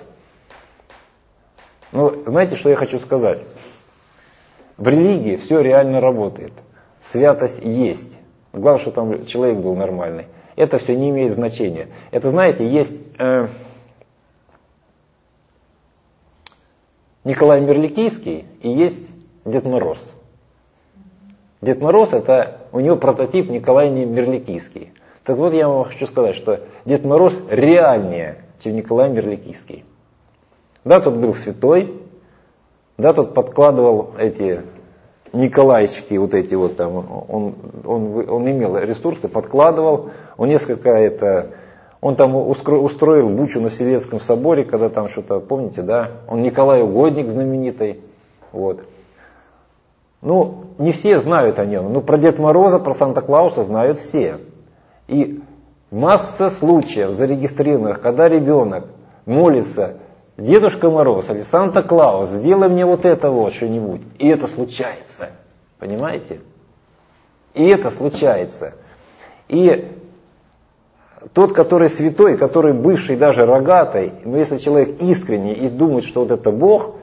Но знаете, что я хочу сказать? В религии все реально работает. Святость есть. Главное, что там человек был нормальный. Это все не имеет значения. Это, знаете, есть э, Николай Мерликийский и есть Дед Мороз. Дед Мороз, это у него прототип Николай Мерликийский. Так вот, я вам хочу сказать, что Дед Мороз реальнее, чем Николай Мерликийский. Да, тот был святой, да, тот подкладывал эти... Николайчики, вот эти вот там, он, он, он имел ресурсы, подкладывал, он несколько это, он там устроил бучу на Вселенском соборе, когда там что-то, помните, да, он Николай Угодник знаменитый, вот. Ну, не все знают о нем, но про Дед Мороза, про Санта-Клауса знают все. И масса случаев зарегистрированных, когда ребенок молится: Дедушка Мороз или Санта-Клаус, сделай мне вот это вот что-нибудь. И это случается. Понимаете? И это случается. И тот, который святой, который бывший даже рогатый, но если человек искренний и думает, что вот это Бог,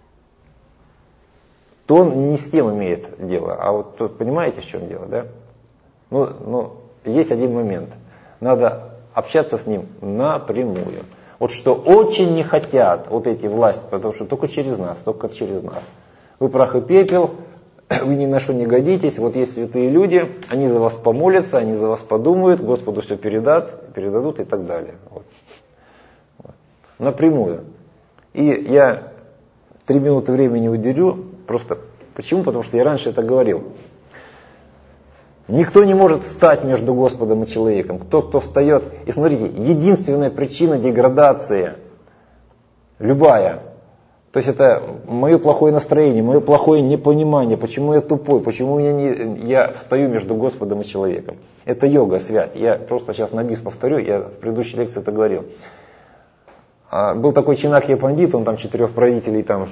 то он не с тем имеет дело. А вот тут понимаете, в чем дело, да? Ну, ну, есть один момент. Надо общаться с ним напрямую. Вот что очень не хотят вот эти власти, потому что только через нас, только через нас. Вы прах и пепел, вы ни на что не годитесь, вот есть святые люди, они за вас помолятся, они за вас подумают, Господу все передат, передадут и так далее. Вот. Вот. Напрямую. И я три минуты времени уделю, просто почему? Потому что я раньше это говорил. Никто не может встать между Господом и человеком. Кто, кто встает. И смотрите, единственная причина деградации, любая, то есть это мое плохое настроение, мое плохое непонимание, почему я тупой, почему я, не, я встаю между Господом и человеком. Это йога, связь. Я просто сейчас на бис повторю, я в предыдущей лекции это говорил. А, был такой Чинакья Пандит, он там четырех правителей там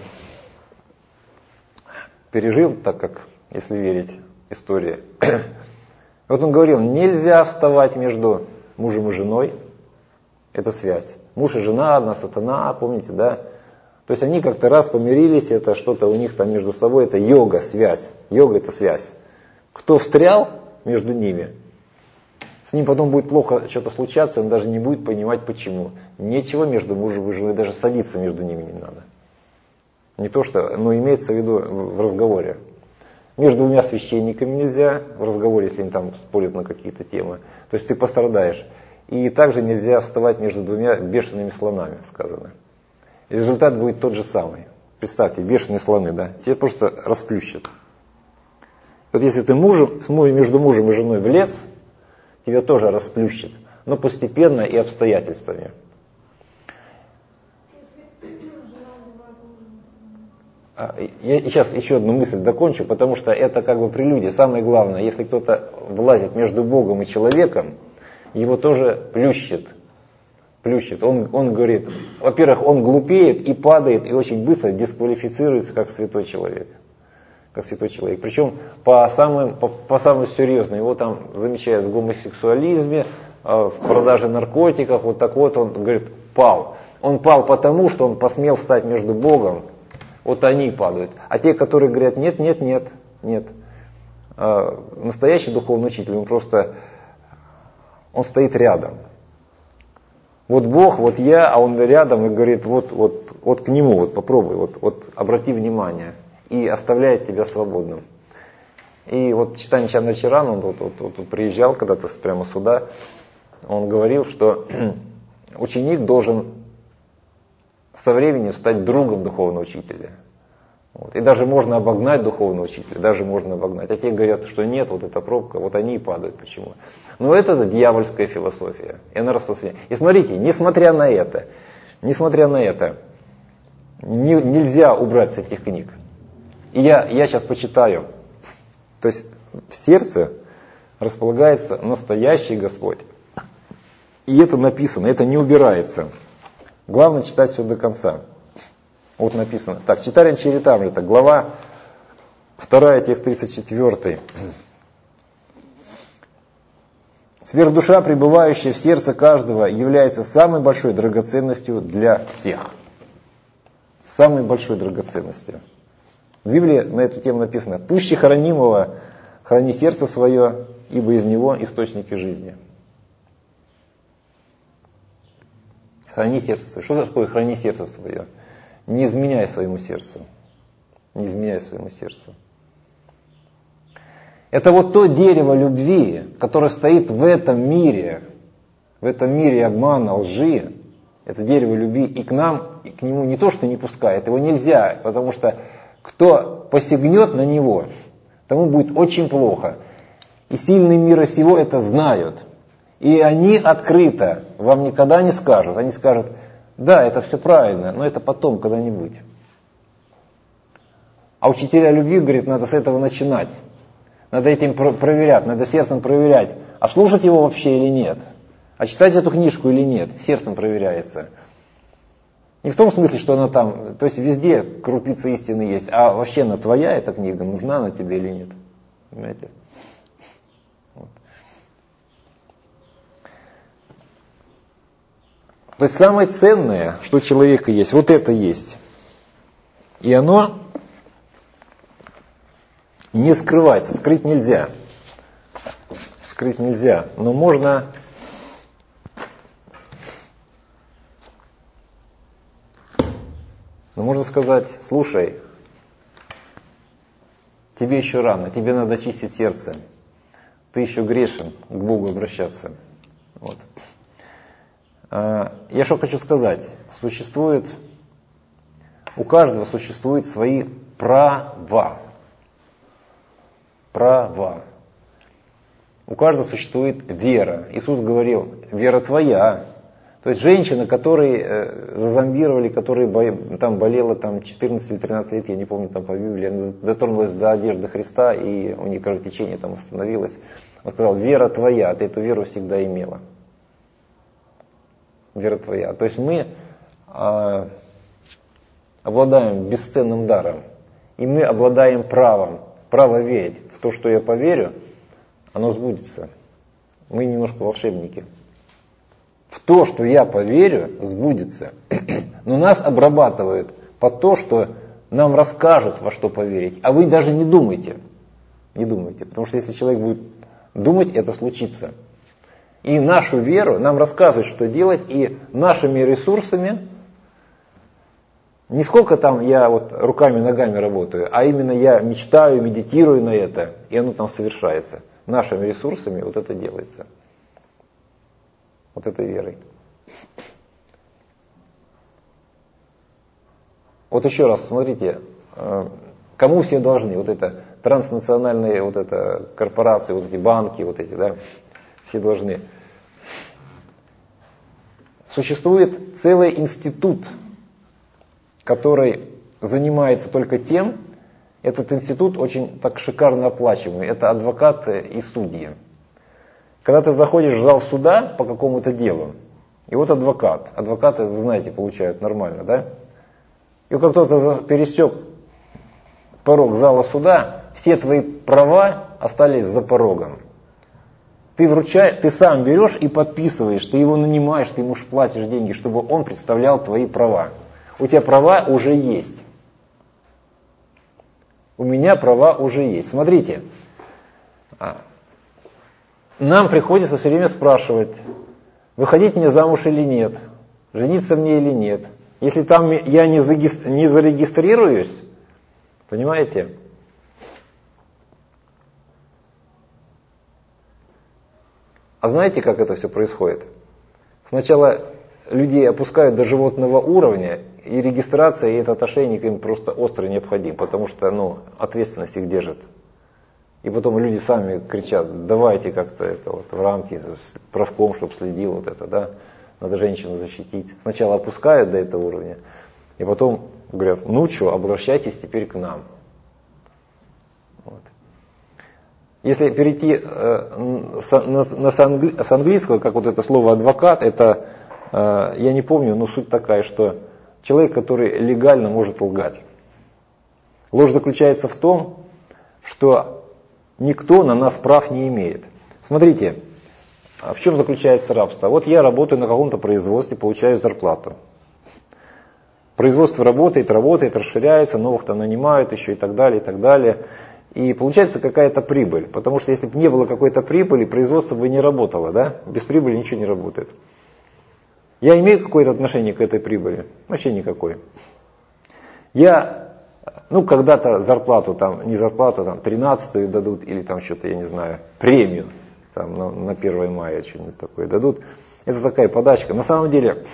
пережил, так как, если верить истории. Вот он говорил, нельзя вставать между мужем и женой, это связь. Муж и жена, одна сатана, помните, да? То есть они как-то раз помирились, это что-то у них там между собой, это йога, связь. Йога это связь. Кто встрял между ними, с ним потом будет плохо что-то случаться, он даже не будет понимать почему. Нечего между мужем и женой, даже садиться между ними не надо. Не то что, но имеется в виду в разговоре. Между двумя священниками нельзя в разговоре, если они там спорят на какие-то темы. То есть ты пострадаешь. И также нельзя вставать между двумя бешеными слонами, сказано. И результат будет тот же самый. Представьте, бешеные слоны, да? Тебя просто расплющат. Вот если ты мужем, между мужем и женой влез, тебя тоже расплющит. Но постепенно и обстоятельствами. Я сейчас еще одну мысль докончу, потому что это как бы прелюдия. Самое главное, если кто-то влазит между Богом и человеком, его тоже плющит. Плющит. Он, он говорит, во-первых, он глупеет и падает, и очень быстро дисквалифицируется как святой человек. Как святой человек. Причем по самым, по, по самым серьезным. Его там замечают в гомосексуализме, в продаже наркотиков, вот так вот он, говорит, пал. Он пал потому, что он посмел встать между Богом, вот они падают. А те, которые говорят, нет, нет, нет, нет. Настоящий духовный учитель, он просто, он стоит рядом. Вот Бог, вот я, а он рядом и говорит, вот, вот, вот к нему, вот попробуй, вот, вот обрати внимание. И оставляет тебя свободным. И вот Чайтанья Чандрачаран, он вот, вот, вот, вот приезжал когда-то прямо сюда, он говорил, что ученик должен со временем стать другом духовного учителя. Вот. И даже можно обогнать духовного учителя, даже можно обогнать. А те говорят, что нет, вот эта пробка, вот они и падают. Почему? Но это дьявольская философия. И она распространяется. И смотрите, несмотря на это, несмотря на это, не, нельзя убрать с этих книг. И я, я сейчас почитаю. То есть в сердце располагается настоящий Господь. И это написано, это не убирается. Главное читать все до конца. Вот написано. Так, Чайтанья Чаритамрита, глава вторая, текст тридцать четыре. Сверхдуша, пребывающая в сердце каждого, является самой большой драгоценностью для всех. Самой большой драгоценностью. В Библии на эту тему написано: «Пуще хранимого храни сердце свое, ибо из него источники жизни». Храни сердце свое. Что такое храни сердце свое? Не изменяй своему сердцу. Не изменяй своему сердцу. Это вот то дерево любви, которое стоит в этом мире, в этом мире обмана, лжи. Это дерево любви, и к нам, и к нему не то, что не пускает, его нельзя, потому что кто посягнет на него, тому будет очень плохо. И сильные мира сего это знают. И они открыто вам никогда не скажут. Они скажут, да, это все правильно, но это потом когда-нибудь. А учителя любви, говорит, надо с этого начинать. Надо этим проверять, надо сердцем проверять, а слушать его вообще или нет. А читать эту книжку или нет, сердцем проверяется. Не в том смысле, что она там, то есть везде крупица истины есть, а вообще она твоя, эта книга, нужна она тебе или нет. Понимаете? Вот. То есть самое ценное, что у человека есть, вот это есть. И оно не скрывается, скрыть нельзя. Скрыть нельзя, но можно... Но можно сказать, слушай, тебе еще рано, тебе надо чистить сердце. Ты еще грешен, к Богу обращаться. Вот. Я что хочу сказать. Существует, у каждого существуют свои права. Права. У каждого существует вера. Иисус говорил, вера твоя. То есть женщина, которой э, зазомбировали, которая бо, там болела там, четырнадцать или тринадцать лет, я не помню там по Библии, она дотронулась до одежды Христа, и у нее кровотечение там остановилось. Он сказал, вера твоя, ты эту веру всегда имела. Вера твоя. То есть мы э, обладаем бесценным даром, и мы обладаем правом, право верить в то, что я поверю, оно сбудется. Мы немножко волшебники. В то, что я поверю, сбудется. Но нас обрабатывают под то, что нам расскажут, во что поверить. А вы даже не думайте. Не думайте. Потому что если человек будет думать, это случится. И нашу веру нам рассказывают, что делать. И нашими ресурсами, не сколько там я вот руками, ногами работаю, а именно я мечтаю, медитирую на это, и оно там совершается. Нашими ресурсами вот это делается. Вот этой верой. Вот еще раз, смотрите, кому все должны? Вот это транснациональные вот это корпорации, вот эти банки, вот эти, да, все должны. Существует целый институт, который занимается только тем, этот институт очень так шикарно оплачиваемый, это адвокаты и судьи. Когда ты заходишь в зал суда по какому-то делу, и вот адвокат. Адвокаты, вы знаете, получают нормально, да? И как кто-то пересек порог зала суда, все твои права остались за порогом. Ты вручаешь, ты сам берешь и подписываешь, ты его нанимаешь, ты ему платишь деньги, чтобы он представлял твои права. У тебя права уже есть. У меня права уже есть. Смотрите, нам приходится все время спрашивать, выходить мне замуж или нет, жениться мне или нет. Если там я не зарегистрируюсь, понимаете? А знаете, как это все происходит? Сначала людей опускают до животного уровня, и регистрация, и этот ошейник им просто остро необходим, потому что ну, ответственность их держит. И потом люди сами кричат, давайте как-то это вот в рамки, правком, чтобы следил вот это, да, надо женщину защитить. Сначала опускают до этого уровня, и потом говорят, ну что, обращайтесь теперь к нам. Вот. Если перейти э, с, на, на, с, англи, с английского, как вот это слово адвокат, это, э, я не помню, но суть такая, что человек, который легально может лгать. Ложь заключается в том, что никто на нас прав не имеет. Смотрите, в чем заключается рабство? Вот я работаю на каком-то производстве, получаю зарплату. Производство работает, работает, расширяется, новых там нанимают еще и так далее, и так далее. И получается какая-то прибыль. Потому что если бы не было какой-то прибыли, производство бы не работало, да? Без прибыли ничего не работает. Я имею какое-то отношение к этой прибыли? Вообще никакой. Я, ну, когда-то зарплату, там, не зарплату, там, тринадцатую дадут, или там что-то, я не знаю, премию, там, на, на первое мая что-нибудь такое дадут. Это такая подачка. На самом деле,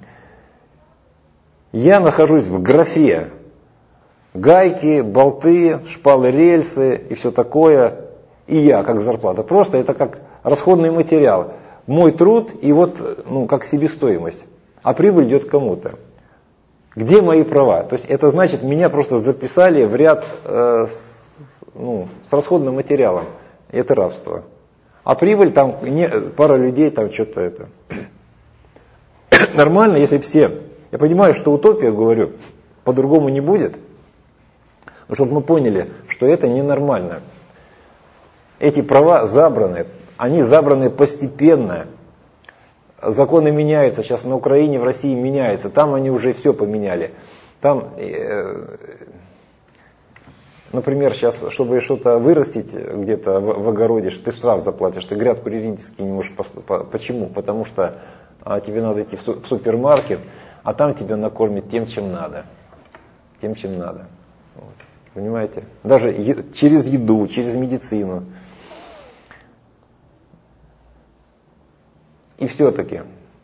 я нахожусь в графе гайки, болты, шпалы, рельсы и все такое, и я как зарплата. Просто это как расходный материал. Мой труд и вот, ну, как себестоимость. А прибыль идет кому-то. Где мои права? То есть это значит, меня просто записали в ряд э, с, ну, с расходным материалом. Это рабство. А прибыль там не, пара людей, там что-то это. Нормально, если все. Я понимаю, что утопия, говорю, по-другому не будет. Но чтобы мы поняли, что это ненормально. Эти права забраны. Они забраны постепенно. Законы меняются. Сейчас на Украине, в России меняются. Там они уже все поменяли. Там, э, например, сейчас, чтобы что-то вырастить где-то в, в огороде, ты штраф заплатишь. Ты грядку юридически не можешь. Почему? Потому что а, тебе надо идти в супермаркет, а там тебя накормят тем, чем надо. Тем, чем надо. Вот. Понимаете? Даже е- через еду, через медицину. И все-таки,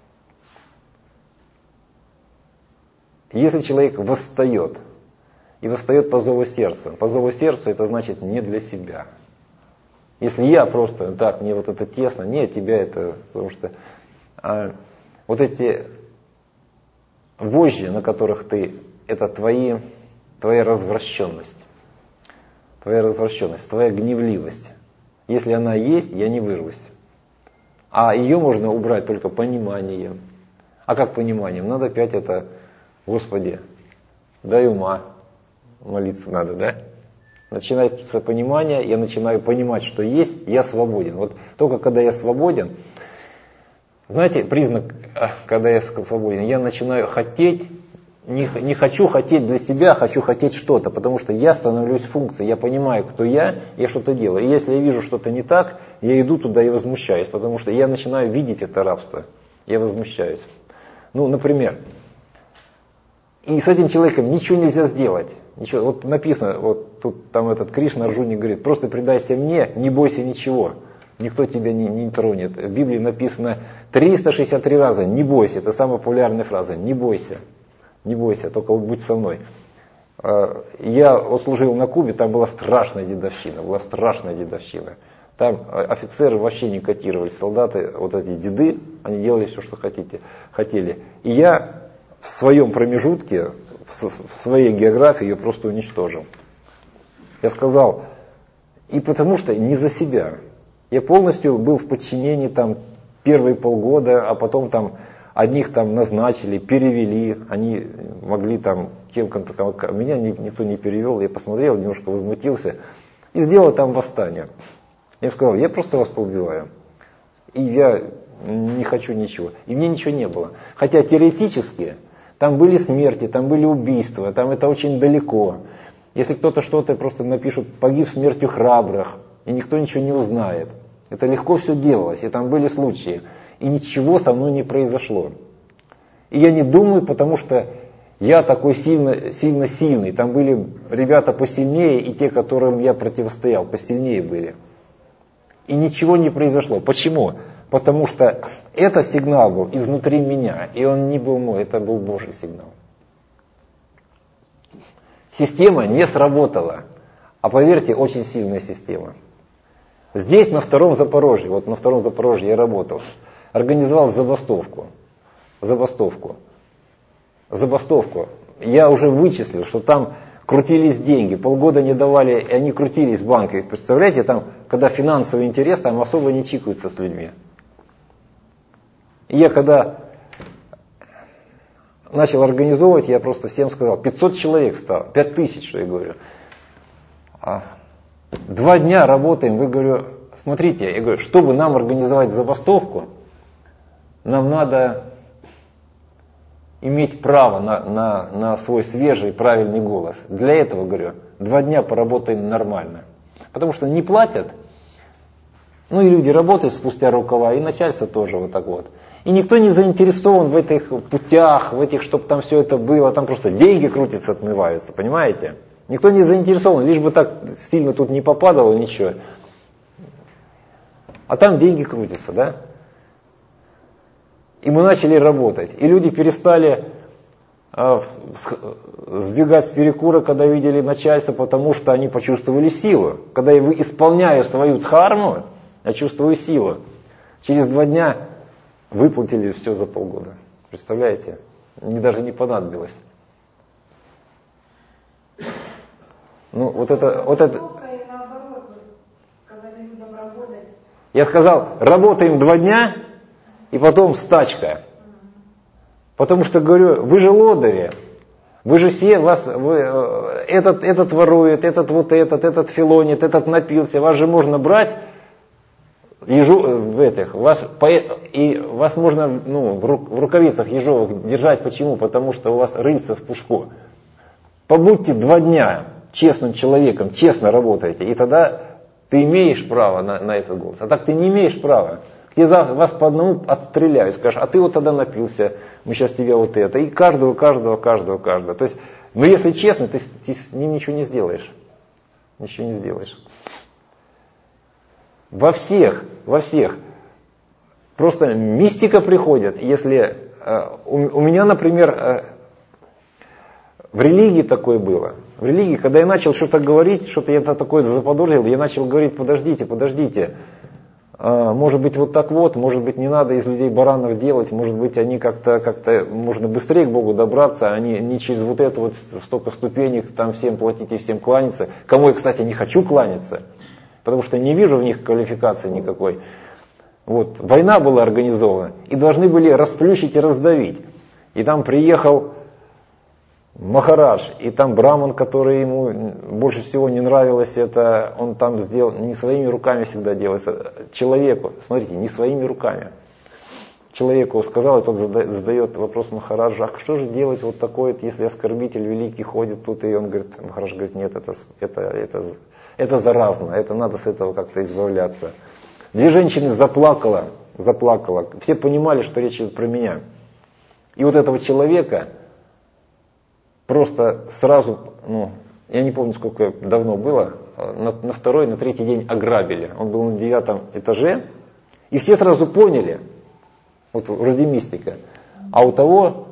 если человек восстает, и восстает по зову сердца, по зову сердца это значит не для себя. Если я просто, так, мне вот это тесно, не тебя это, потому что а, вот эти вожжи, на которых ты, это твои, твоя развращенность, твоя развращенность, твоя гневливость. Если она есть, я не вырвусь. А ее можно убрать только пониманием. А как пониманием? Надо опять это, Господи, дай ума, молиться надо, да? Начинается понимание, я начинаю понимать, что есть, я свободен. Вот только когда я свободен, знаете, признак, когда я свободен, я начинаю хотеть, не, не хочу хотеть для себя, хочу хотеть что-то, потому что я становлюсь функцией, я понимаю, кто я, я что-то делаю. И если я вижу что-то не так, я иду туда и возмущаюсь, потому что я начинаю видеть это рабство, я возмущаюсь. Ну, например, и с этим человеком ничего нельзя сделать. Ничего. Вот написано, вот тут там этот Кришна Арджуне говорит, просто предайся мне, не бойся ничего, никто тебя не, не тронет. В Библии написано триста шестьдесят три раза, не бойся, это самая популярная фраза, не бойся. Не бойся, только вот будь со мной. Я вот служил на Кубе, там была страшная дедовщина, была страшная дедовщина. Там офицеры вообще не котировали, солдаты, вот эти деды, они делали все, что хотите, хотели. И я в своем промежутке, в своей географии ее просто уничтожил. Я сказал, и потому что не за себя. Я полностью был в подчинении там первые полгода, а потом там одних там назначили, перевели, они могли там кем контактовать. Меня никто не перевел, я посмотрел, немножко возмутился и сделал там восстание. Я сказал, я просто вас поубиваю. И я не хочу ничего. И мне ничего не было. Хотя теоретически там были смерти, там были убийства, там это очень далеко. Если кто-то что-то просто напишет, погиб смертью храбрых, и никто ничего не узнает. Это легко все делалось, и там были случаи. И ничего со мной не произошло. И я не думаю, потому что я такой сильно, сильно сильный. Там были ребята посильнее, и те, которым я противостоял, посильнее были. И ничего не произошло. Почему? Потому что это сигнал был изнутри меня, и он не был мой, это был Божий сигнал. Система не сработала, а поверьте, очень сильная система. Здесь, на втором Запорожье, вот на втором Запорожье я работал, организовал забастовку. Забастовку. Забастовку. Я уже вычислил, что там крутились деньги, полгода не давали, и они крутились в банках. Представляете, там, когда финансовый интерес, там особо не чикаются с людьми. И я когда начал организовывать, я просто всем сказал, пятьсот человек стало, пять тысяч, что я говорю. Два дня работаем, вы, говорю, смотрите, я говорю, чтобы нам организовать забастовку, нам надо иметь право на, на, на свой свежий правильный голос. Для этого, говорю, два дня поработаем нормально. Потому что не платят, ну и люди работают спустя рукава, и начальство тоже вот так вот. И никто не заинтересован в этих путях, в этих, чтобы там все это было, там просто деньги крутятся, отмываются, понимаете? Никто не заинтересован, лишь бы так сильно тут не попадало, ничего. А там деньги крутятся, да? И мы начали работать. И люди перестали э, сбегать с перекура, когда видели начальство, потому что они почувствовали силу. Когда я исполняю свою дхарму, я чувствую силу. Через два дня выплатили все за полгода. Представляете? Мне даже не понадобилось. Ну, вот это, вот это. Я сказал, работаем два дня, и потом стачка. Потому что, говорю, вы же лодыри. Вы же все, вас, вы, этот, этот ворует, этот вот этот, этот филонит, этот напился. Вас же можно брать ежу, в этих, вас, по, и вас можно ну, в, рук, в рукавицах ежовых держать. Почему? Потому что у вас рыльца в пушку. Побудьте два дня честным человеком, честно работаете, и тогда ты имеешь право на, на этот голос. А так ты не имеешь права. Где вас по одному отстреляют, скажешь, а ты вот тогда напился, мы сейчас тебе вот это. И каждого, каждого, каждого, каждого. То есть, ну если честно, ты, ты с ним ничего не сделаешь. Ничего не сделаешь. Во всех, во всех. Просто мистика приходит, если... Э, у, у меня, например, э, в религии такое было. В религии, когда я начал что-то говорить, что-то я такое заподозрил, я начал говорить, подождите, подождите. Может быть вот так вот, может быть не надо из людей баранов делать, может быть они как-то, как-то можно быстрее к Богу добраться, а не, не через вот это вот столько ступенек, там всем платить и всем кланяться. Кому я, кстати, не хочу кланяться, потому что не вижу в них квалификации никакой. Вот, война была организована, и должны были расплющить и раздавить. И там приехал Махарадж, и там браман, который ему больше всего не нравилось, это он там сделал, не своими руками всегда делается, человеку, смотрите, не своими руками. Человеку сказал, и тот задает вопрос Махараджу, а что же делать вот такое, если оскорбитель великий ходит тут, и он говорит, Махарадж говорит, нет, это, это, это, это заразно, это надо с этого как-то избавляться. Две женщины заплакала, заплакала, все понимали, что речь идет про меня. И вот этого человека просто сразу, ну, я не помню, сколько давно было, на, на второй, на третий день ограбили. Он был на девятом этаже, и все сразу поняли, вот вроде мистика. А у того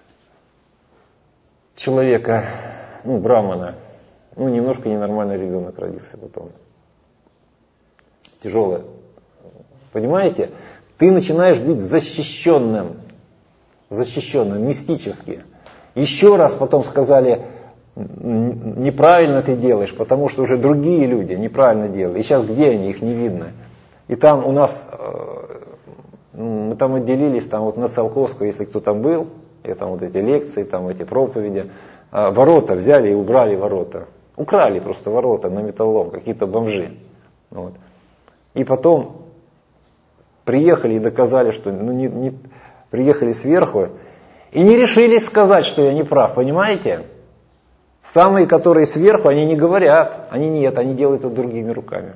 человека, ну, брамана, ну, немножко ненормальный ребенок родился потом. Тяжелое. Понимаете? Ты начинаешь быть защищенным, защищенным, мистически. Еще раз потом сказали, неправильно ты делаешь, потому что уже другие люди неправильно делают. И сейчас где они, их не видно. И там у нас, мы там отделились, там вот на Циолковскую, если кто там был, и там вот эти лекции, там эти проповеди, ворота взяли и убрали ворота. Украли просто ворота на металлолом, какие-то бомжи. Вот. И потом приехали и доказали, что ну, не, не, приехали сверху, и не решились сказать, что я не прав, понимаете? Самые, которые сверху, они не говорят, они нет, они делают это другими руками.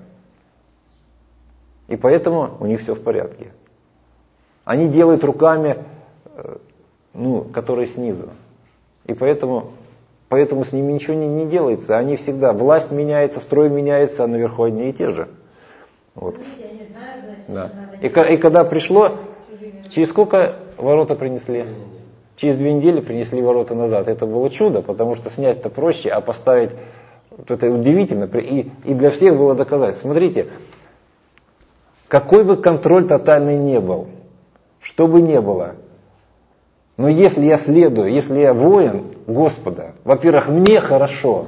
И поэтому у них все в порядке. Они делают руками, ну, которые снизу. И поэтому, поэтому с ними ничего не, не делается. Они всегда, власть меняется, строй меняется, а наверху одни и те же. Вот. Они знают, значит, Да. надо И, и когда пришло, через сколько ворота принесли? Через две недели принесли ворота назад. Это было чудо, потому что снять-то проще, а поставить, это удивительно. И, и для всех было доказать. Смотрите, какой бы контроль тотальный не был, что бы ни было, но если я следую, если я воин Господа, во-первых, мне хорошо.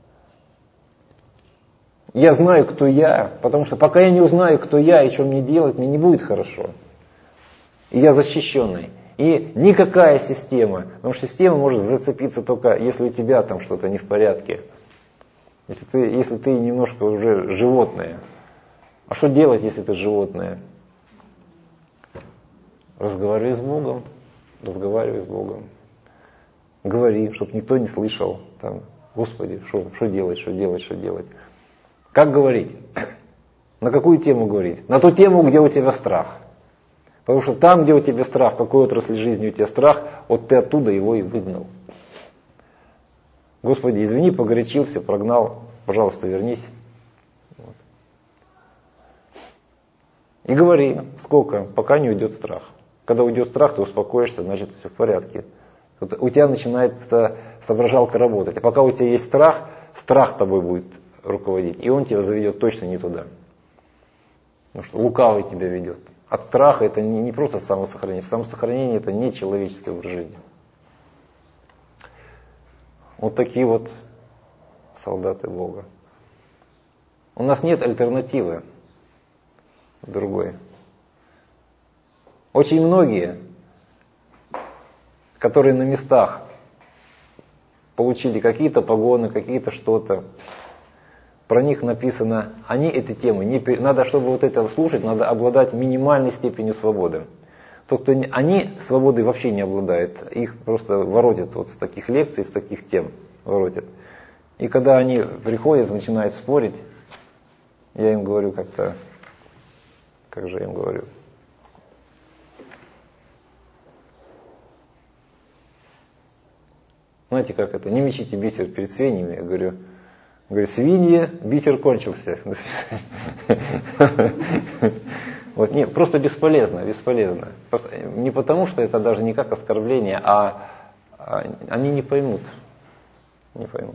Я знаю, кто я, потому что пока я не узнаю, кто я и что мне делать, мне не будет хорошо. И я защищенный. И никакая система, потому что система может зацепиться только, если у тебя там что-то не в порядке. Если ты, если ты немножко уже животное. А что делать, если ты животное? Разговаривай с Богом. Разговаривай с Богом. Говори, чтобы никто не слышал. Там, Господи, что делать, что делать, что делать. Как говорить? На какую тему говорить? На ту тему, где у тебя страх. Потому что там, где у тебя страх, в какой отрасли жизни у тебя страх, вот ты оттуда его и выгнал. Господи, извини, погорячился, прогнал, пожалуйста, вернись. Вот. И говори, сколько, пока не уйдет страх. Когда уйдет страх, ты успокоишься, значит все в порядке. У тебя начинает соображалка работать. А пока у тебя есть страх, страх тобой будет руководить. И он тебя заведет точно не туда. Потому что лукавый тебя ведет. От страха это не, не просто самосохранение. Самосохранение это не человеческое образ жизни. Вот такие вот солдаты Бога. У нас нет альтернативы другой. Очень многие, которые на местах получили какие-то погоны, какие-то что-то, про них написано, они эти темы, не, надо, чтобы вот это слушать, надо обладать минимальной степенью свободы. Тот, кто не, они свободой вообще не обладают, их просто воротят вот с таких лекций, с таких тем воротят. И когда они приходят, начинают спорить, я им говорю как-то, как же я им говорю? Знаете, как это? Не мечите бисер перед свиньями, я говорю. Говорю, свиньи, бисер кончился. Вот, нет, просто бесполезно, бесполезно. Просто не потому, что это даже не как оскорбление, а, а они не поймут. Не поймут.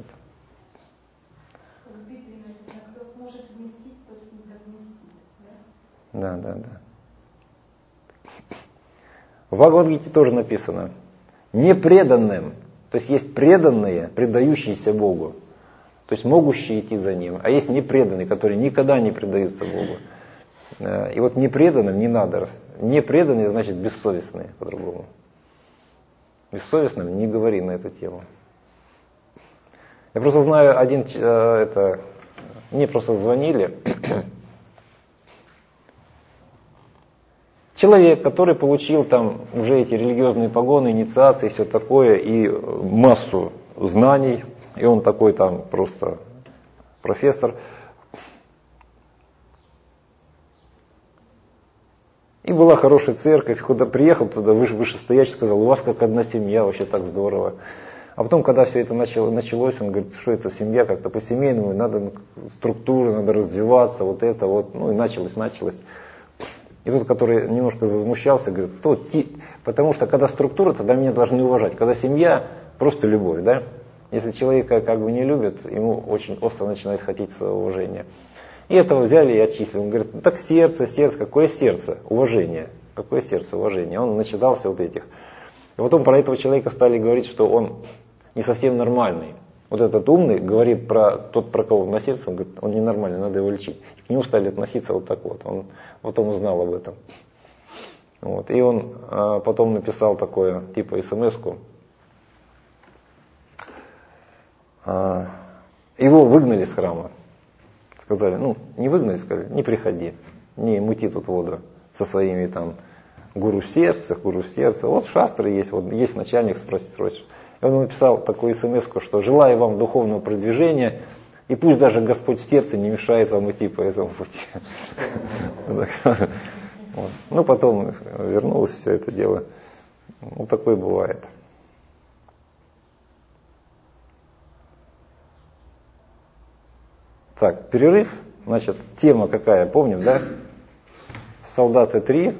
В Библии написано, кто сможет вместить, тот не вместит. Да, да, да. В Бхагавад-гите тоже написано, непреданным, то есть есть преданные, предающиеся Богу. То есть могущие идти за Ним, а есть непреданные, которые никогда не предаются Богу. И вот непреданным не надо. Непреданные значит бессовестные по-другому. Бессовестным не говори на эту тему. Я просто знаю один, это, мне просто звонили. Человек, который получил там уже эти религиозные погоны, инициации, все такое, и массу знаний. И он такой там просто профессор. И была хорошая церковь, куда приехал туда вышестоящий, сказал, у вас как одна семья, вообще так здорово. А потом, когда все это начало, началось, он говорит, что это семья, как-то по-семейному, надо структуры, надо развиваться, вот это вот. Ну и началось, началось. И тот, который немножко возмущался, говорит, то, ти... потому что когда структура, тогда меня должны уважать. Когда семья, просто любовь, да? Если человека как бы не любят, ему очень остро начинает хотеть своего уважения. И этого взяли и отчислили. Он говорит, так сердце, сердце, какое сердце? Уважение. Какое сердце? Уважение. Он начитался вот этих. И потом про этого человека стали говорить, что он не совсем нормальный. Вот этот умный говорит про тот, про кого на сердце, он говорит, он ненормальный, надо его лечить. И к нему стали относиться вот так вот. Он потом узнал об этом. Вот. И он а, потом написал такое, типа смс-ку. А, его выгнали с храма. Сказали, ну, не выгнали, сказали, не приходи, не мути тут воду. со своими там гуру сердца, гуру сердца. Вот шастры есть, вот есть начальник, спросить срочно. И он написал такую смс-ку, что желаю вам духовного продвижения, и пусть даже Господь в сердце не мешает вам идти по этому пути. Ну, потом вернулось все это дело. Ну, такое бывает. Так, перерыв. Значит, тема какая, помним, да? Солдаты три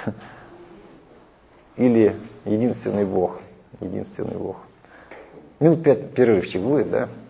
или единственный Бог. Единственный Бог. Минут пять перерывчик будет, да?